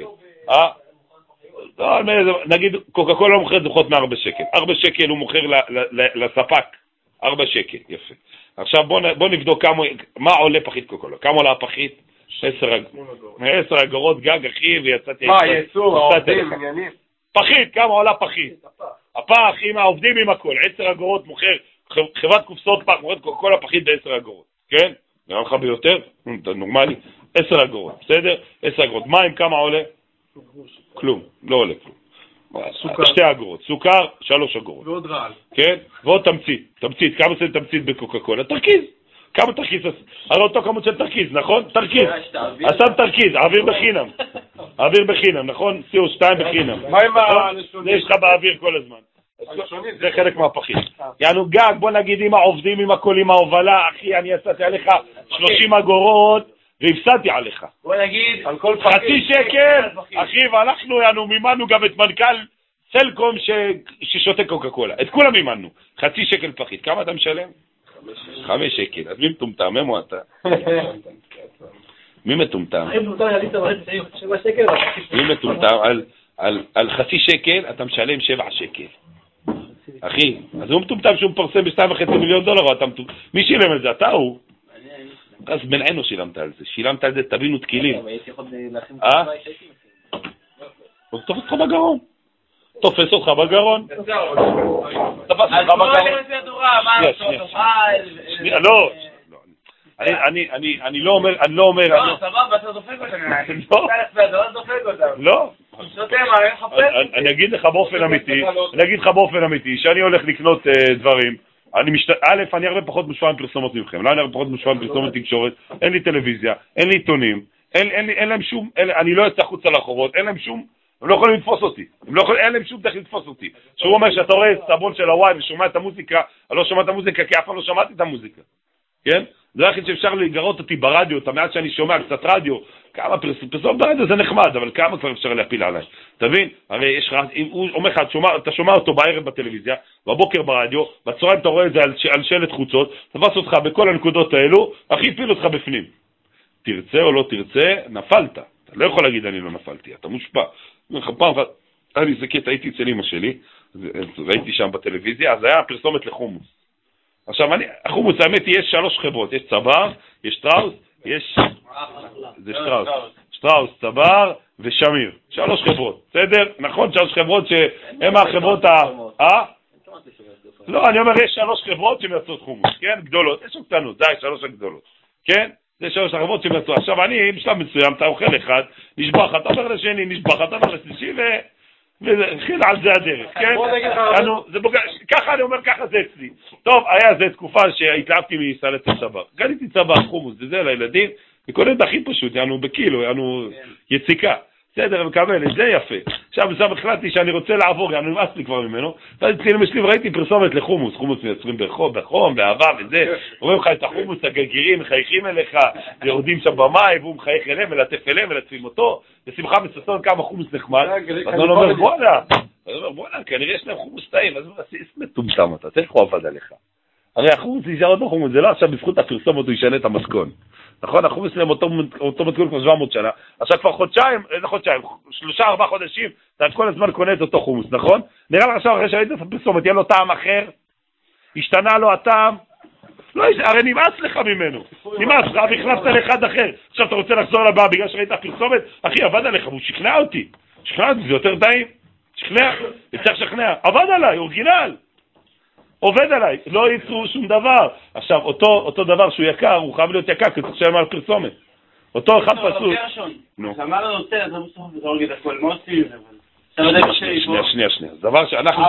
נגיד, קוקה קולה לא מוכר את זה פחות מ4 שקל. 4 שקל הוא מוכר לספק. 4 שקל, יפה. עכשיו בוא נבדוק מה עולה פחית קוקה קולה. כמה עולה הפחית? 10 אגורות גג, אחי, ויצאתי... מה, יצור, העובדים, עניינים? פחית, כמה עולה פחית? הפח עם העובדים עם הכל, 10 אגורות מוכר, חברת קופסאות פח, מוכרת כל הפחית ב10 אגורות, כן? נראה לך ביותר? אתה נורמלי? 10 אגורות, בסדר? 10 אגורות. מים כמה עולה? כלום, לא עולה כלום. 2 אגורות, סוכר 3 אגורות. ועוד רעל. כן? ועוד תמצית, כמה זה תמצית בקוקה קולה? תרכיז. כמה תרכיז? הרי אותו כמות של תרכיז, נכון? תרכיז. עכשיו תרכיז, אוויר בחינם, נכון? CO2 בחינם. מה עם הלשונית? יש לך באוויר כל הזמן. זה חלק מהפחית. יענו גג, בוא נגיד עם העובדים, עם הכל, עם ההובלה, אחי, אני יצאתי עליך 30 אגורות והפסדתי עליך. בוא נגיד, חצי שקל, אחי, ואנחנו מימנו גם את מנכ"ל סלקום ששותה קוקה קולה. את כולם מימנו. חצי שקל פחית. כמה אתה משלם? 5 שקל. אז מי מטומטם? מי אתה? מי מטומטם? מי מטומטם? על חצי שקל אתה משלם 7 שקל. אחי, אז הוא מטומטם שהוא מפרסם ב2.5 מיליון דולר, מי שילם על זה? אתה הוא? אז בנענו שילמת על זה. שילמת על זה, תבינו תקילים. הוא תופס אותך בגרון. תופס אותך בגרון. תפס אותך בגרון. לא. אני לא אומר... לא, סבבה, אתה דופק אותם. לא. אני אגיד לך באופן אמיתי, שאני הולך לקנות דברים, א', אני הרבה פחות מושפע מפרסומות מכם, לא אני הרבה פחות מושפע מפרסומות תקשורת, אין לי טלוויזיה, אין לי עיתונים, אין להם שום, אני לא יוצא חוץ על הרחובות, אין להם שום, הם לא יכולים לתפוס אותי, אין להם שום דרך לתפוס אותי. שהוא אומר שאתה רואה סבון של הוואי ושומע את המוזיקה, אני לא שומע את המוזיקה כי אף פעם לא שמעתי את המוזיקה, כן? זה הכי שאפשר לגרות אותי ברדיו, את המעט שאני שומע קצת רדיו, כמה פרסום ברדיו זה נחמד, אבל כמה כבר אפשר להפיל עליי? תבין? הרי יש לך, הוא אומר לך, אתה שומע אותו בערב בטלוויזיה, בבוקר ברדיו, בצהריים אתה רואה את זה על שלט חוצות, תפס אותך בכל הנקודות האלו, הכי הפיל אותך בפנים. תרצה או לא תרצה, נפלת. אתה לא יכול להגיד אני לא נפלתי, אתה מושפע. פעם אחת, אני זקית, הייתי אצל אמא שלי, ראיתי שם בטלוויזיה, אז היה פרסומת לחומוס. עכשיו, החומוס, האמת, יש 3 חברות, יש צבר, יש שטראוס, זה שטראוס, צבר ושמיר. 3 חברות, בסדר? נכון, 3 חברות שהן החברות לא, אני אומר, יש 3 חברות שמייצרות חומוס, כן? גדולות, יש קטנות, זה 3 הגדולות, כן? זה 3 החברות שמייצרות. עכשיו, אני, בשלב מסוים, אתה אוכל אחד, נשבח, אתה אומר לשני, נשבח, אתה אומר לשלישי, וכן על זה הדרך, כן? ככה אני אומר, ככה זה אצלי. טוב, היה זה תקופה שהתלהבתי מסלט הצבא. קניתי צבא, חומוס, זה לילדים, וקונה את הכי פשוט, יענו בקילו, יענו יציקה. בסדר, מקבל, זה יפה. עכשיו בסוף החלטתי שאני רוצה לעבור, יענו נמאס לי כבר ממנו, ואז אצלי משלים, ראיתי פרסומת לחומוס, חומוס מייצרים בחום, באהבה וזה, רואים לך את החומוס הגרגירים, מחייכים אליך, ויורדים שם במים, והוא מחייך אליהם, ולטף אליהם, ולטפים אותו, ושמחה וססון כמה חומוס נחמד, אז אני אומר, בואנה, כנראה יש להם חומוס טעים, אז הוא עשי, מטומטם אתה, צריך הוא עבד עליך. הרי החומוס יישאר אותו חומוס, זה לא עכשיו בזכות הפרסומת הוא ישנה את המתכון. נכון, החומוס שלהם אותו מתכון כבר 700 שנה, עכשיו כבר חודשיים, 3-4 חודשים, אתה כל הזמן קונה את אותו חומוס, נכון? נראה לך עכשיו אחרי שהיית את הפרסומת, יהיה לו טעם אחר, השתנה לו הטעם, לא, הרי נמאס לך ממנו, נמאס לך, והחלפת לאחד אחר, עכשיו אתה רוצה לחזור לבא בגלל שראית הפרסומת, אחי, עבד עליך, והוא שכנע אותי, זה יותר טעים, שכנע, צריך לשכנע, עבד עליי, אורגינל. עובד עליי, לא ייצרו שום דבר. עכשיו, אותו דבר שהוא יקר, הוא חייב להיות יקר, כי צריך לשלם על פרסומת. אותו אחד פסול. נו. אמר לו נותן, אז לא מסתכל וזה אורגד הכל, מה עושים את זה? שנייה. דבר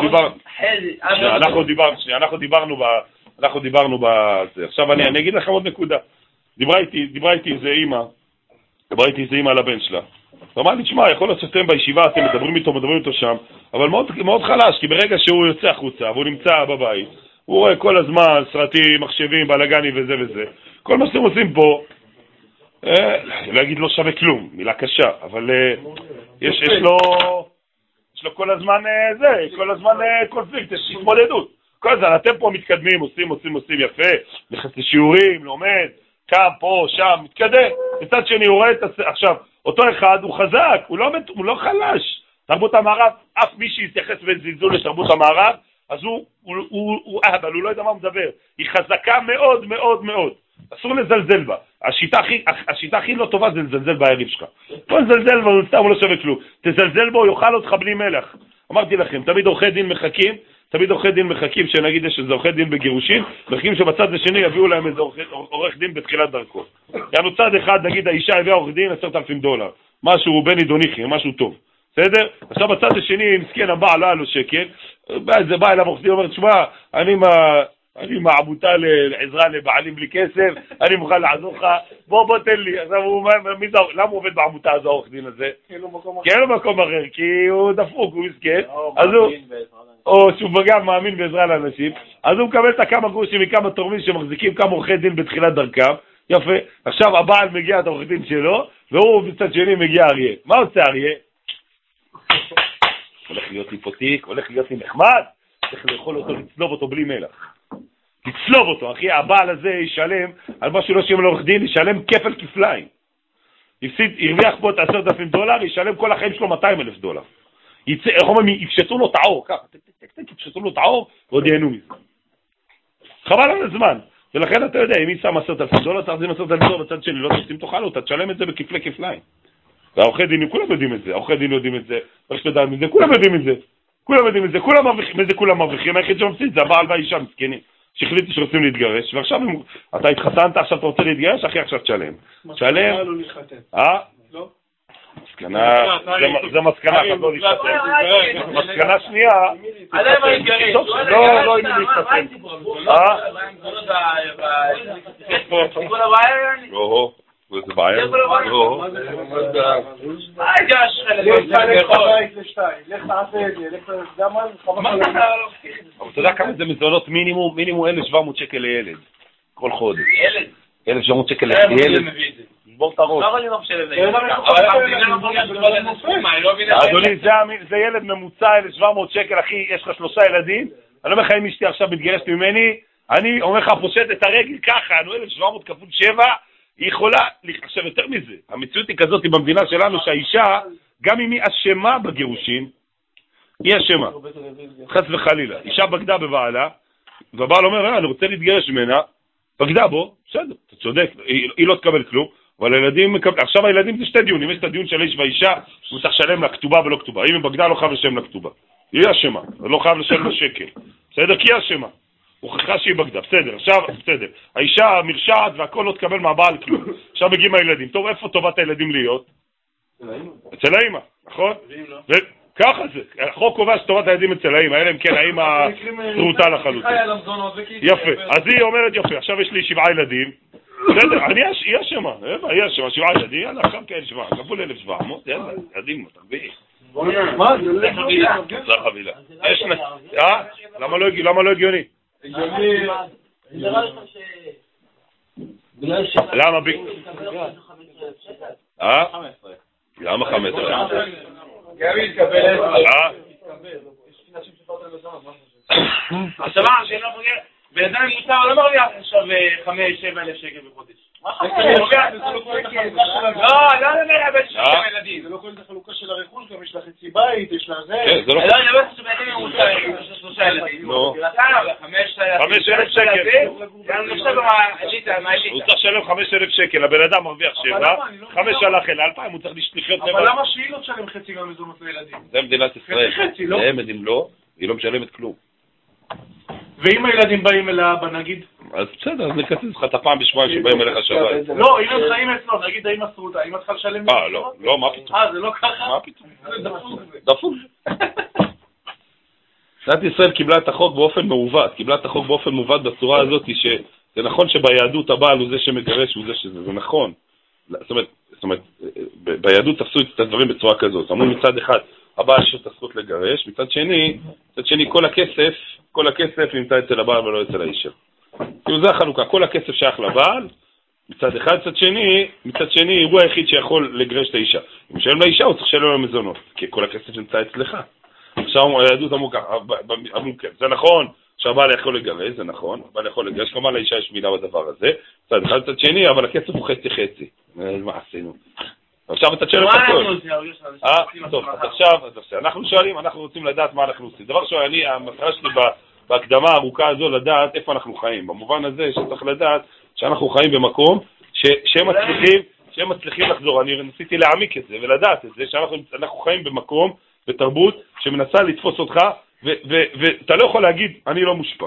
אנחנו דיברנו בזה. עכשיו אני אגיד לכם עוד נקודה. דיברה איתי איזה אמא על הבן שלה. הוא אמר לי, תשמע, יכול להיות שאתם בישיבה, אתם מדברים איתו שם, אבל מאוד חלש, כי ברגע שהוא יוצא החוצה, והוא נמצא בבית, הוא רואה כל הזמן סרטים, מחשבים, בלגני וזה. כל מה שאתם עושים פה, להגיד לא שווה כלום, מילה קשה, אבל יש לו כל הזמן קונפליקט, יש התמודדות. כל הזמן, אתם פה מתקדמים, עושים יפה, נכנס לשיעורים, לומד, קם פה, שם, מתקדם. מצד שני, הוא רואה עכשיו, אותו אחד הוא חזק, הוא לא חלש. תרבות המערב, אף מי שיתייחס וזלזול לתרבות המערב, אז הוא אהבל, הוא לא יודע מה הוא מדבר. היא חזקה מאוד מאוד מאוד. אסור לזלזל בה. השיטה הכי לא טובה זה לזלזל ביריב שלך. לא לזלזל בו, סתם הוא לא שווה כלום. תזלזל בו, יאכל אותך בלי מלח. אמרתי לכם, תמיד עורכי דין מחכים, שנגיד יש איזה עורכי דין בגירושים, מחכים שבצד השני יביאו להם איזה עורך דין בתחילת דרכו. יענו צד אחד, נגיד האישה הביאה עורך דין $10,000, משהו בני דוניחי, משהו טוב. בסדר? עכשיו בצד השני, מסכן הבעל, לא היה לו שקל, זה בא אליו עורך דין, אומר, תשמע, אני מעמותה לעזרה לבעלים בלי כסף, אני מוכן לעזור לך, בוא תן לי. עכשיו למה הוא עובד בעמותה הזו, העורך דין הזה? כי אין לו מקום אחר, כי הוא דפוק, הוא מסכן. או שהוא גם מאמין בעזרה לאנשים, אז הוא מקבל את כמה גרושים מכמה תורמים שמחזיקים כמה עורכי דין בתחילת דרכם. יפה. עכשיו הבעל מגיע את העורך דין שלו, והוא בצד שני מגיע אריה. מה עושה אריה? הולך להיות לי פותיק, הולך להיות לי נחמד, צריך לאכול אותו, לצלוב אותו בלי מלח. לצלוב אותו, אחי, הבעל הזה ישלם, על מה שלא שילם לעורך דין, ישלם כפל כפליים. הרוויח פה את $10,000, ישלם כל החיים שלו $200,000. איך אומרים, יפשטו לו את העור, ככה, יפשטו לו את העור, ועוד ייהנו מזה. חבל על הזמן. ולכן אתה יודע, אם היא שם $10,000, תחזים $10,000 בצד שלי, לא תשים תאכל אותה, תשלם את זה בכפלי כפליים. והעורכי דין, כולם יודעים את זה, העורכי דין יודעים את זה, כולם יודעים את זה, כולם מרוויחים, היחיד שמפסיד, זה הבעל והאישה מסכנים, שהחליטו שרוצים להתגרש, ועכשיו אתה התחתנת, עכשיו אתה רוצה להתגרש, אחי עכשיו תשלם. תשלם. לא? מסקנה, זה מסקנה, אתה לא להתחתן. מסקנה שנייה. לא, אם להתחתן. לא. וזה בעיה? לא. אבל אתה יודע כמה זה מזונות מינימום $1,700 לילד כל חודש. ילד? 1,700 שקל לילד. בור את הראש. אבל אני לא משלם אדוני, זה ילד ממוצע 1,700 שקל, אחי, יש לך 3 ילדים, אני לא אומר לך אם אשתי עכשיו מתגרשת ממני, אני אומר לך פושט את הרגל ככה, 1,700 כפול 7, היא יכולה, עכשיו יותר מזה, המציאות היא כזאת במדינה שלנו שהאישה, גם אם היא אשמה בגירושים, היא אשמה, חס וחלילה, אישה בגדה בבעלה, והבעל אומר, אני רוצה להתגרש ממנה, בגדה בו, בסדר, אתה צודק, היא לא תקבל כלום, אבל הילדים, עכשיו הילדים זה 2 דיונים, יש את הדיון של איש והאישה, הוא צריך לשלם לה כתובה ולא כתובה, אם היא בגדה לא חייב לשלם לה כתובה, היא אשמה, לא חייב לשלם לה שקל, בסדר, כי היא אשמה, הוכחה שהיא בגדה, בסדר, עכשיו, בסדר, האישה מרשעת והכל לא תקבל מהבעל כלום, עכשיו מגיעים הילדים, טוב, איפה טובת הילדים להיות? אצל האמא, נכון? ככה זה, החוק קובע שטובת הילדים אצל האמא, אלא אם כן האמא טרוטה לחלוטין. יפה, אז היא אומרת יפה, עכשיו יש לי 7 ילדים, בסדר, היא אשמה, היא אשמה, 7 ילדים, יאללה, עכשיו כאלה 7, כפול 1,700, יאללה, ילדים, תרביעי. מה? זה חבילה. למה לא הגיוני? למה למה 15? גבי התקבל. עכשיו, שאלה בוגר, בן אדם ממוצע לא מרוויח עכשיו 5-7 אלף שקל בחודש. לא נדבר בין 6 ילדים. זה לא כל זה חלוקה של הרכוש, גם יש לה חצי בית, יש לה זה. לא, אני אומר שבן אדם ממוצע, יש לה 3 ילדים. 5,000 שקל. הוא צריך לשלם 5,000 שקל, הבן אדם מרוויח 7, 5 הלך אל 2,000, הוא צריך לחיות לבד. אבל למה שהיא לא תשלם חצי גם מזונות לילדים? זה מדינת ישראל. זה מדינה לא, היא לא משלמת כלום. ואם הילדים באים אל האבא, נגיד? אז בסדר, אז נקצץ לך את הפעם בשבועיים שבאים אליך שבת. לא, אם הם חיים אצלו, נגיד האמא סרוטה, האמא צריכה לשלם... לא, מה פתאום? זה לא ככה? מה פתאום? דפוק. מדינת ישראל קיבלה את החוק באופן מעוות, בצורה הזאת שזה נכון שביהדות הבעל הוא זה שמגרש, הוא זה שזה, זה נכון. זאת אומרת, ביהדות תפסו את הדברים בצורה כזאת. אמרו מצד אחד, הבעל יש את הזכות לגרש, מצד שני כל הכסף נמצא אצל הבעל ולא אצל האישה. כאילו זה החלוקה, כל הכסף שייך לבעל, מצד אחד, מצד שני, הוא היחיד שיכול לגרש את האישה. אם משלם לאישה, הוא צריך לשלם למזונות, כי כל הכסף נמצא אצלך. עכשיו היהדות אמרו ככה, כן, זה נכון שהבעל יכול לגרש, זה נכון, הבעל יכול לגרש, כלומר לאישה יש מילה בדבר הזה, מצד אחד, מצד שני, אבל הכסף הוא חצי. מה עשינו? עכשיו אתה שואל את הכל. טוב, אז עכשיו, אנחנו שואלים, אנחנו רוצים לדעת מה אנחנו עושים. דבר שואל, המטרה שלי בהקדמה הארוכה הזו לדעת איפה אנחנו חיים. במובן הזה שצריך לדעת שאנחנו חיים במקום שהם מצליחים לחזור. אני ניסיתי להעמיק את זה ולדעת את זה, שאנחנו חיים במקום, בתרבות, שמנסה לתפוס אותך, ואתה לא יכול להגיד, אני לא מושפע.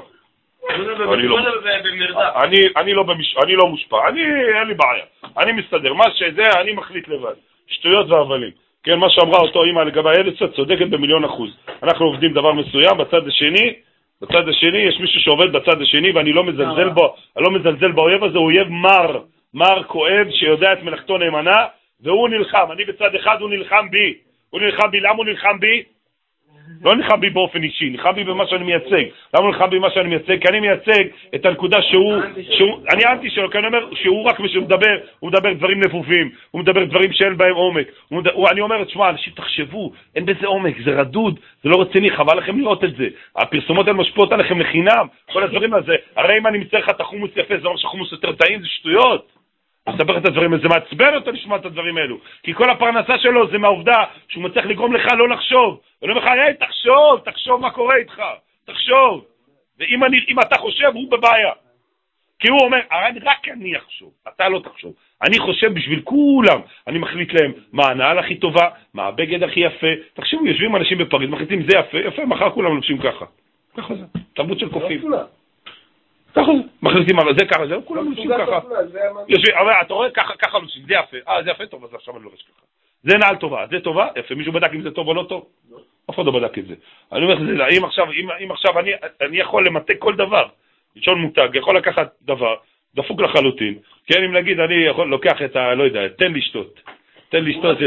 אני לא מושפע, אין לי בעיה, אני מסתדר, מה שזה אני מחליט לבד, שטויות והבלים. כן, מה שאמרה אותו אמא לגבי הילד צודקת ב1,000,000%. אנחנו עובדים דבר מסוים, בצד השני יש מישהו שעובד בצד השני ואני לא מזלזל בו, אני לא מזלזל באויב הזה, הוא אויב מר כואב שיודע את מלאכתו נאמנה, והוא נלחם, אני בצד אחד, הוא נלחם בי, למה הוא נלחם בי? לא נלחם בי באופן אישי, נלחם בי במה שאני מייצג. למה נלחם בי במה שאני מייצג? כי אני מייצג את הנקודה אני אנטי שלו, כי אני אומר שהוא רק מדבר, הוא מדבר דברים נפופים, הוא מדבר דברים שאין בהם עומק. אני אומר, תשמע, אנשים תחשבו, אין בזה עומק, זה רדוד, זה לא רציני, חבל לכם לראות את זה. הפרסומות הן משפיעות עליכם לחינם, כל הדברים הזה. הרי אם אני מצטער לך את החומוס יפה, זה אומר שהחומוס יותר טעים, זה שטויות. מספר את הדברים, זה מעצבן אותו לשמוע את הדברים האלו, כי כל הפרנסה שלו זה מהעובדה שהוא מצליח לגרום לך לא לחשוב. אני אומר לך, תחשוב מה קורה איתך, תחשוב. ואם אתה חושב, הוא בבעיה. כי הוא אומר, רק אני אחשוב, אתה לא תחשוב. אני חושב בשביל כולם, אני מחליט להם מה הנעל הכי טובה, מה הבגד הכי יפה. תחשבו, יושבים אנשים בפריז, מחליטים זה יפה, מחר כולם לובשים ככה. ככה זה, תרבות של קופים. ככה, מחליטים על זה ככה, זהו, כולם לובשים ככה. אבל אתה רואה ככה לובשים, זה יפה, זה יפה טוב, אז עכשיו אני לובש ככה. זה נעל טובה, זה טובה, יפה, מישהו בדק אם זה טוב או לא טוב? אף אחד לא בדק את זה. אני אומר לך, אם עכשיו אני יכול למתק כל דבר, לישון מותג, יכול לקחת דבר, דפוק לחלוטין, כן, אם נגיד אני לוקח את לא יודע, תן לשתות את זה,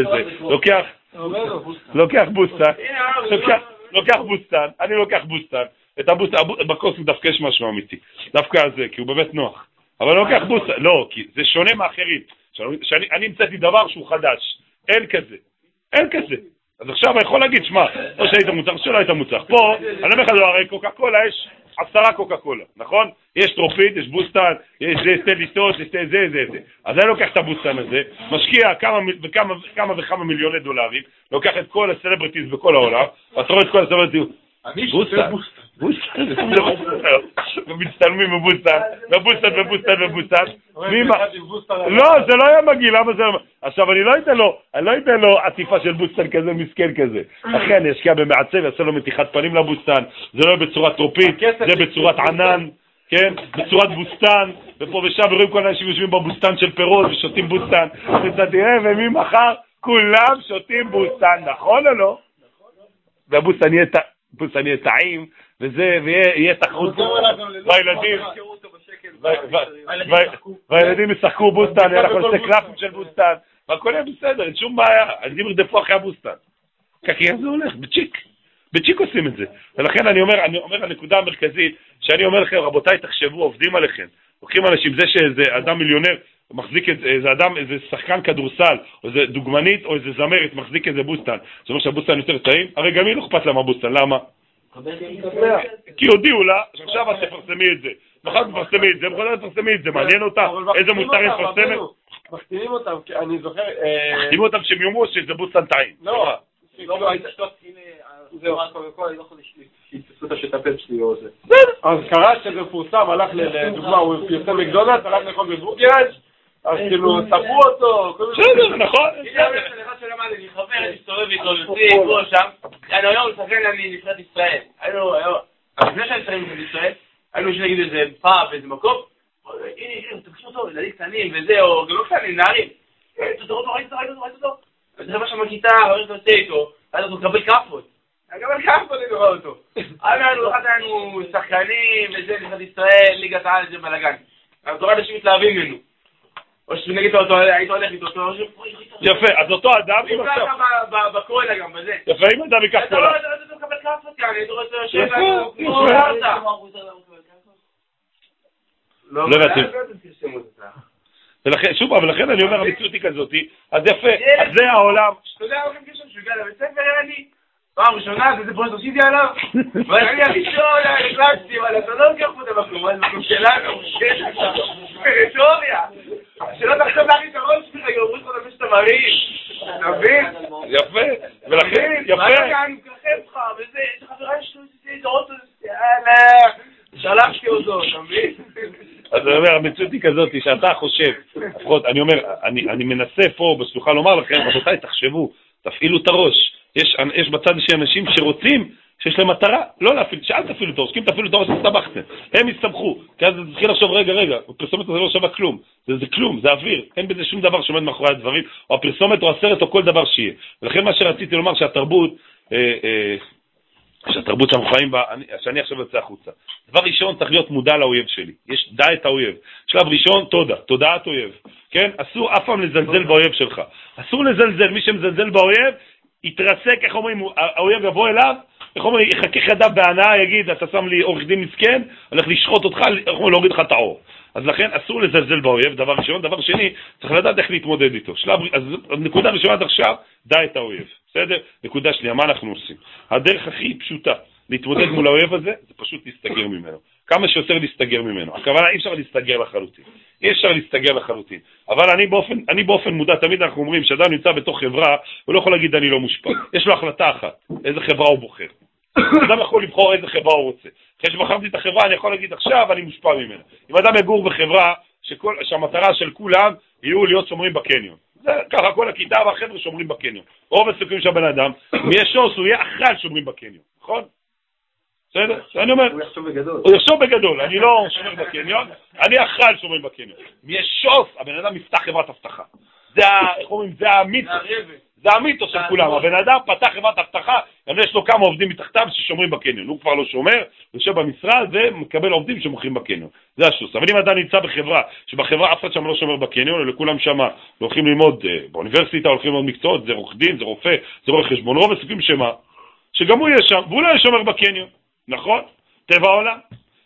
לוקח בוסטן, אני לוקח בוסטן, את הבוסטן, בקוס הוא דווקא יש משהו אמיתי, דווקא הזה, כי הוא באמת נוח. אבל לא לוקח בוסטן, לא, כי זה שונה מאחרים. אני המצאתי דבר שהוא חדש, אין כזה. אז עכשיו אני יכול להגיד, שמע, או שהיית מוצח, שלא היית מוצח. פה, אני אומר לך, הרי קוקה קולה, יש 10 קוקה קולה, נכון? יש טרופית, יש בוסטן, יש שתי ליטות, יש זה. אז אני לוקח את הבוסטן הזה, משקיע כמה וכמה מיליוני דולרים, לוקח את כל הסלבריטיז בכל העולם, ואתה רואה את כל הסלבריטיז, בוסטן. ומצטלמים בבוסטן. לא, זה לא היה מגיע, למה זה לא... עכשיו, אני לא אתן לו עטיפה של בוסטן כזה, מסכן כזה. אחי, אני אשקיע במעצב, יעשה לו מתיחת פנים לבוסטן, זה לא בצורת טרופית, זה בצורת ענן, כן? בצורת בוסטן, ופה ושם רואים כל האנשים יושבים בבוסטן של פירות ושותים בוסטן, ומי מחר? כולם שותים בוסטן, נכון או לא? והבוסטן יהיה טעים, ויהיה תחרות והילדים ישחקו בוסטן, אנחנו נעשה קלאפים של בוסטן, והכל יהיה בסדר, אין שום בעיה, הילדים ירדפו אחרי הבוסטן. ככה זה הולך, בצ'יק עושים את זה. ולכן אני אומר, הנקודה המרכזית, שאני אומר לכם, רבותיי, תחשבו, עובדים עליכם. לוקחים אנשים, זה שאיזה אדם מיליונר מחזיק איזה אדם, איזה שחקן כדורסל, או איזה דוגמנית, או איזה זמרת, מחזיק איזה בוסטן. זאת אומרת שהבוסטן יותר טעים, הרי גם היא לא אכפת למה בוסטן, למה? כי הודיעו לה, שעכשיו את תפרסמי את זה. מחר תפרסמי את זה, מחר תפרסמי את זה, מעניין אותה? איזה מוצר היא תפרסמת? מחתימים אותם, אני זוכר... מחתימים אותם שהם יאמרו שזה בוסטן טעים. לא היית שתות, הנה, זהו, אני לא יכול שיתפסו את השטפת שלי או זה. אז קרה שזה מפורסם, הלך לדוגמה, הוא פרסם מקדונלדס, הלך לאכול בבורגראז' אז כאילו ספרו אותו. בסדר, נכון. אני חבר, אני מסתובב איתו, יוציא פה שם, אני היום מסתכל אני נבחרת ישראל. לפני שאני מסתכל נבחרת ישראל, היינו שנגיד איזה פעם באיזה מקום, הנה, תקשו אותו, ילדים קטנים וזה, או גם לא קטנים, נערים. תראו אותו, ראית אותו. אז זה מה שם בכיתה, ראית אותו איתו, אז הוא מקבל כאפות. מקבל כאפות, אני רואה אותו. היינו שחקנים וזה, נבחרת ישראל, ליגת העל, זה בלגן. אז תורא אנשים מתלהבים ממנו. או שנגיד אותו, היית הולך איתו, יפה, אז אותו אדם... הוא קרא בקולה גם, בזה. יפה, אם אדם ייקח קולה. אתה מקבל כאפות כאן, אני רואה אותו יושב לנו, כמו הרצה. לא נתאים. ולכן, שוב, אבל לכן אני אומר, המציאות היא כזאת, אז יפה, אז זה העולם. אתה יודע, הולכים כשם שוגע לבית ספר, אני פעם ראשונה, זה פרויקט עשיתי עליו, ואני הראשון, החלטתי, אבל אתה לא לוקח פה את המקום, זה מקום שלנו, טריטוריה, שלא תחשוב להכין את הראש שלך, יאמרו לך למש את המרים, אתה מבין? יפה, ולכן, יפה. מה אתה אני מקרחב לך, וזה, יש לך חברה שלו, זה אוטו, יאללה, שלחתי אותו, אתה מבין? אז אני אומר, המציאות היא כזאת, שאתה חושב, לפחות, אני אומר, אני מנסה פה בסלוחה לומר לכם, רבותיי, תחשבו, תפעילו את הראש. יש בצד של אנשים שרוצים, שיש להם מטרה, לא להפעיל, שאל תפעילו את הראש, כי אם תפעילו את הראש, הסתבכתם. הם הסתבכו, כי אז תתחיל לחשוב, רגע, הפרסומת הזה לא שווה כלום. זה כלום, זה אוויר, אין בזה שום דבר שעומד מאחורי הדברים, או הפרסומת או הסרט או כל דבר שיהיה. ולכן מה שרציתי לומר, שהתרבות שאנחנו חיים בה, שאני עכשיו יוצא החוצה. דבר ראשון, צריך להיות מודע לאויב שלי. יש דע את האויב. שלב ראשון, תודעת אויב. כן? אסור אף פעם לזלזל באויב שלך. אסור לזלזל, מי שמזלזל באויב, יתרסק, איך אומרים, האויב יבוא אליו, איך אומרים, יחכה חדה בהנאה, יגיד, אתה שם לי עורך דין מסכן, הולך לשחוט אותך, איך אומרים, להוריד לך את העור. אז לכן אסור לזלזל באויב, דבר ראשון. דבר שני, צריך לדעת איך להתמודד איתו. אז נקודה ראשונה עכשיו, דע את האויב. בסדר? נקודה שנייה, מה אנחנו עושים? הדרך הכי פשוטה להתמודד מול האויב הזה, זה פשוט להסתגר ממנו. כמה שיותר להסתגר ממנו. הכוונה, אי אפשר להסתגר לחלוטין. אי אפשר להסתגר לחלוטין. אבל אני באופן מודע, תמיד אנחנו אומרים, שאדם נמצא בתוך חברה, הוא לא יכול להגיד אני לא מושפע. יש לו החלטה אחת, איזה חברה הוא בוחר. אדם יכול לבחור איזה חברה הוא רוצה. אחרי שבחרתי את החברה, אני יכול להגיד עכשיו, אני מושפע ממנה. אם אדם יגור בחברה, שהמטרה של כולם יהיו להיות שומרים בקניון. זה ככה כל הכיתה והחבר'ה שומרים בקניון. רוב הסיכויים שהבן אדם, אם יש שוס, הוא יהיה אחראי שומרים בקניון. נכון? בסדר? אני אומר, הוא יחשוב בגדול, אני לא שומר בקניון, אני אחראי שומרים בקניון. אם יש שוס, הבן אדם יפתח חברת הבטחה. זה המיתוס של כולם. הבן אדם פתח חברת הבטחה, גם יש לו כמה עובדים מתחתיו ששומרים בקניון. הוא כבר לא שומר, הוא יושב במשרד ומקבל עובדים שמוכרים בקניון. זה השוס. אבל אם אדם נמצא בחברה, שבחברה אף אחד שם לא שומר בקניון, אלא לכולם שם הולכים ללמוד באוניברסיטה, הולכים ללמוד מקצועות, זה עורך דין, זה רופא, זה רואה חשבון, רוב הסיכויים שמה, שגם הוא יהיה שם, והוא לא יהיה שומר בקניון. נכון? טבע העולם.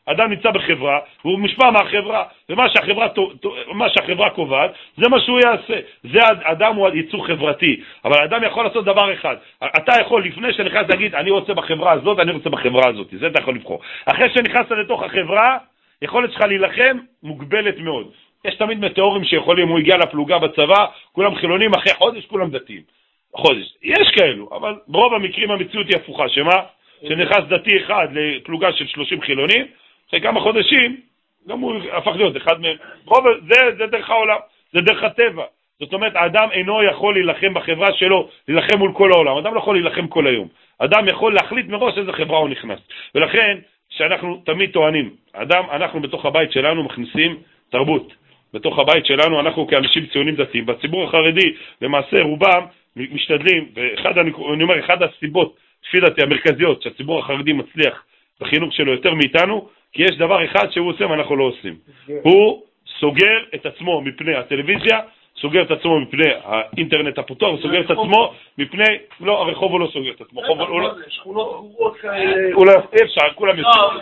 אדם נמצא בחברה, והוא מושפע מהחברה, ומה שהחברה קובעת, זה מה שהוא יעשה. זה אדם הוא ייצור חברתי, אבל אדם יכול לעשות דבר אחד. אתה יכול לפני שנכנס להגיד, אני רוצה בחברה הזאת, אני רוצה בחברה הזאת. זה אתה יכול לבחור. אחרי שנכנסת לתוך החברה, יכולת שלך להילחם מוגבלת מאוד. יש תמיד מטאורים שיכולים, הוא הגיע לפלוגה בצבא, כולם חילונים, אחרי חודש כולם דתיים. חודש. יש כאלו, אבל ברוב המקרים המציאות היא הפוכה. שמה? שנכנס דתי אחד לפלוגה של 30 חילונים, אחרי כמה חודשים, גם הוא הפך להיות אחד מהם. זה דרך העולם, זה דרך הטבע. זאת אומרת, האדם אינו יכול להילחם בחברה שלו, להילחם מול כל העולם. האדם לא יכול להילחם כל היום. האדם יכול להחליט מראש איזה חברה הוא נכנס. ולכן, שאנחנו תמיד טוענים, אנחנו בתוך הבית שלנו מכניסים תרבות. בתוך הבית שלנו, אנחנו כאנשים ציונים דתיים, בציבור החרדי, למעשה רובם משתדלים, ואני אומר, אחד הסיבות, לפי דעתי המרכזיות, שהציבור החרדי מצליח בחינוך שלו יותר מאיתנו, כי יש דבר אחד שהוא עושה ואנחנו לא עושים. הוא סוגר את עצמו מפני הטלוויזיה, סוגר את עצמו מפני האינטרנט הפתוח, סוגר את עצמו מפני, לא, הרחוב הוא לא סוגר את עצמו. שכונות גרורות כאלה. הוא לא אפשר, כולם יוצאים.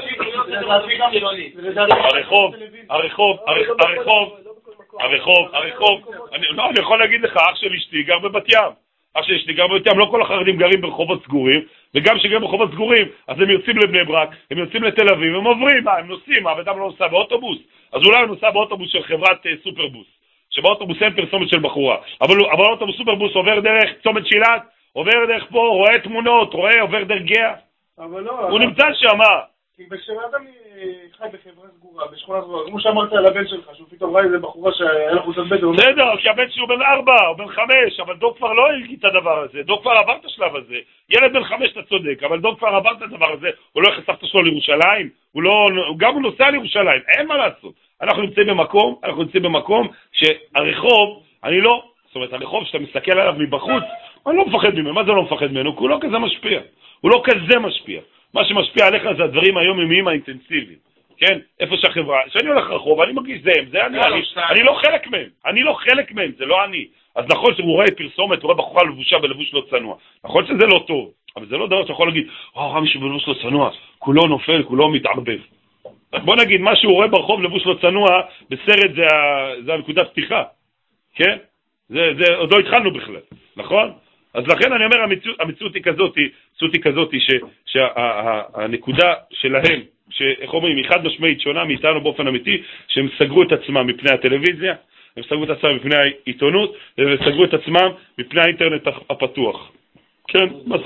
הרחוב, אני יכול להגיד לך, אח של אשתי גר בבת ים. לא כל החרדים גרים ברחובות סגורים, וגם שגרים ברחובות סגורים, אז הם יוצאים לבני ברק, הם יוצאים לתל אביב, הם עוברים, הם נוסעים, האדם לא נוסע באוטובוס, אז אולי הוא נוסע באוטובוס של חברת סופרבוס, שבאוטובוס אין פרסומת של בחורה, אבל האוטובוס סופרבוס עובר דרך צומת שילת, עובר דרך פה, רואה תמונות, עובר דרך גאה, הוא נמצא שם. כי כשאדם חי בחברה סגורה, בשכונה סגורה, כמו שאמרת על הבן שלך, שהוא פתאום ראה איזה בחורה שהיה לך חוצת בית, בסדר, כי הבן שהוא בן 4 או בן 5, אבל דוב כבר לא הרגיש את הדבר הזה, דוב כבר עבר את השלב הזה, ילד בן 5 אתה צודק, אבל דוב כבר עבר את הדבר הזה, הוא לא יחסך את שלו לירושלים, גם הוא נוסע לירושלים, אין מה לעשות. אנחנו נמצאים במקום שהרחוב, זאת אומרת, הרחוב שאתה מסתכל עליו מבחוץ, אני לא מפחד ממנו, מה זה לא מפחד ממנו? הוא לא כזה משפיע. מה שמשפיע עליך זה הדברים היומיומיים האינטנסיביים, כן? איפה שהחברה, שאני הולך רחוב, אני מרגיש זה אני לא חלק מהם, זה לא אני. אז נכון שהוא רואה פרסומת, הוא רואה בחורה לבושה בלבוש לא צנוע. נכון שזה לא טוב, אבל זה לא דבר שיכול להגיד, מישהו בלבוש לא צנוע, כולו נופל, כולו מתערבב. בוא נגיד, מה שהוא רואה ברחוב לבוש לא צנוע, בסרט זה הנקודת פתיחה, כן? זה עוד לא התחלנו בכלל, נכון? אז לכן אני אומר, המציאות היא כזאת, שהנקודה שלהם, איך אומרים, היא חד משמעית שונה מאיתנו באופן אמיתי, שהם סגרו את עצמם מפני הטלוויזיה, הם סגרו את עצמם מפני העיתונות, והם סגרו את עצמם מפני האינטרנט הפתוח. כן,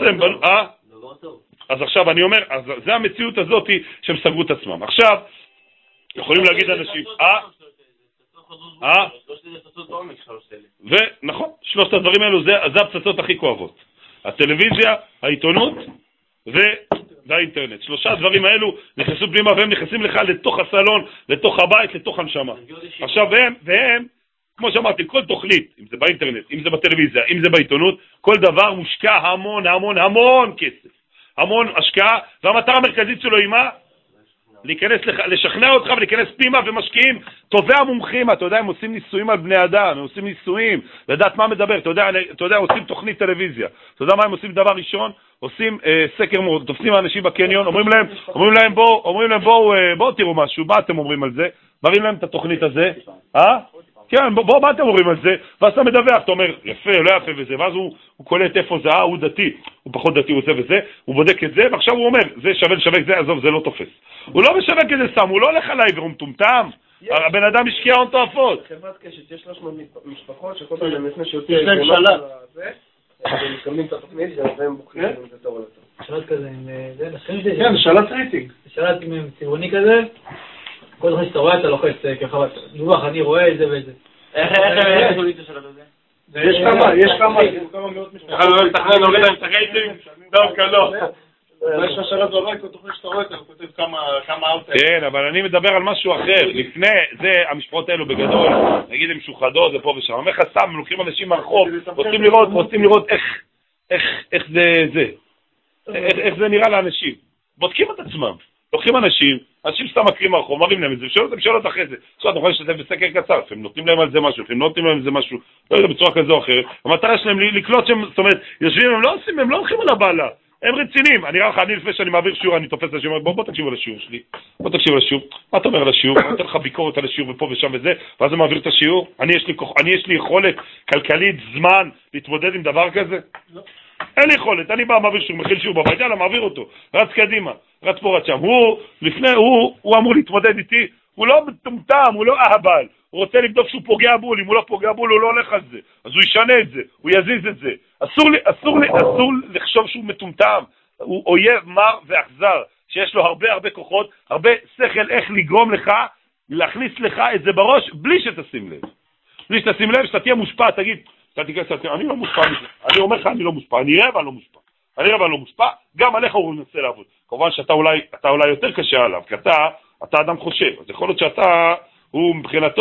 אז עכשיו אני אומר, אז זה המציאות הזאת שהם סגרו את עצמם. עכשיו, יכולים להגיד אנשים, ונכון, שלושת הדברים האלו זה הפצצות הכי כואבות. הטלוויזיה, העיתונות והאינטרנט. שלושה הדברים האלו נכנסו פנימה והם נכנסים לך לתוך הסלון, לתוך הבית, לתוך הנשמה. עכשיו והם, כמו שאמרתי, כל תוכנית, אם זה באינטרנט, אם זה בטלוויזיה, אם זה בעיתונות, כל דבר מושקע המון כסף. המון השקעה, והמטרה המרכזית שלו היא מה? לשכנע אותך ולהיכנס פנימה, ומשקיעים טובי המומחים, אתה יודע, הם עושים ניסויים על בני אדם, הם עושים ניסויים, לדעת מה מדבר, אתה יודע, עושים תוכנית טלוויזיה, אתה יודע מה הם עושים דבר ראשון? עושים סקר מאוד, תופסים האנשים בקניון, אומרים להם בואו תראו משהו, מה אתם אומרים על זה? מראים להם את התוכנית הזה, כן, מה אתם אומרים על זה? ואז אתה מדווח, אתה אומר, יפה, לא יפה וזה, ואז הוא קולט איפה זה, הוא דתי, הוא פחות דתי, הוא זה וזה, הוא בודק את זה, ועכשיו הוא אומר, זה שווה לשווק זה, עזוב, זה לא תופס. הוא לא משווק את זה סתם, הוא לא הולך עליי והוא מטומטם, הבן אדם השקיע הון תועפות. חברת קשת, יש 300 משפחות שכל פעם לפני שיוצאים, יש להם שלט. הם מקבלים את התוכנית והם בוחרים את זה טוב לטוב. שלט כזה, כן, שלט ריטינג. שלט עם צבעוני כזה, כל זמן שאתה רואה אתה לוחץ ככה, דווח, אני רואה את זה ואת זה. איך הם עשו לי את השלט הזה? יש כמה מאות משפחות. אני לא מתכנן, הוריד להם את הרייטינג, טוב, כלום. יש לך שלט בבית, כל תוכנית שאתה רואה, אתה כותב כמה ארצה. כן, אבל אני מדבר על משהו אחר. לפני זה, המשפחות האלו בגדול, נגיד הם שוחדות, זה פה ושם. אומר לך סתם, הם לוקחים אנשים מהרחוב, רוצים לראות איך זה נראה לאנשים. בודקים את עצמם. לוקחים אנשים סתם מקרים מהרחוב, מראים להם את זה, ושאלות אחרי זה. אתם יכולים להשתתף בסקר קצר, הם נותנים להם על זה משהו, הם לא נותנים להם על זה משהו, לא יודע, בצורה כזו או אחרת. המטרה שלהם לקלוט שהם, זאת אומרת, יושבים, הם לא הולכים על הבעלה. הם רציניים. אני לפני שאני מעביר שיעור, אני תופס לשיעור, בוא תקשיבו לשיעור שלי. בוא תקשיבו לשיעור. מה אתה אומר לשיעור? אני נותן לך ביקורת על השיעור ופה ושם וזה, ואז אני מעביר את השיעור. אני יש לי יכולת כלכלית, זמן, להתמודד עם דבר כזה? לא. אין לי יכולת. אני בא, מעביר שיעור, מכיל שיעור בבית, יאללה, מעביר אותו. רץ קדימה, רץ פה, רץ שם. הוא אמור להתמודד איתי. הוא לא מטומטם, הוא לא אהבל. הוא רוצה לבדוק שהוא פוגע בול, אם הוא לא פוגע בול הוא לא הולך על זה, אז הוא ישנה את זה, הוא יזיז את זה. אסור לחשוב שהוא מטומטם, הוא אויב מר ואכזר, שיש לו הרבה כוחות, הרבה שכל איך לגרום לך, להכניס לך את זה בראש, בלי שתשים לב. בלי שתשים לב, שאתה תהיה מושפע, תגיד, אני לא מושפע מזה, אני אומר לך אני לא מושפע, אני אראה ואני לא מושפע, גם עליך הוא מנסה לעבוד. כמובן שאתה אולי יותר קשה עליו, כי אתה אדם חושב, אז יכול להיות שאתה, הוא מבחינתו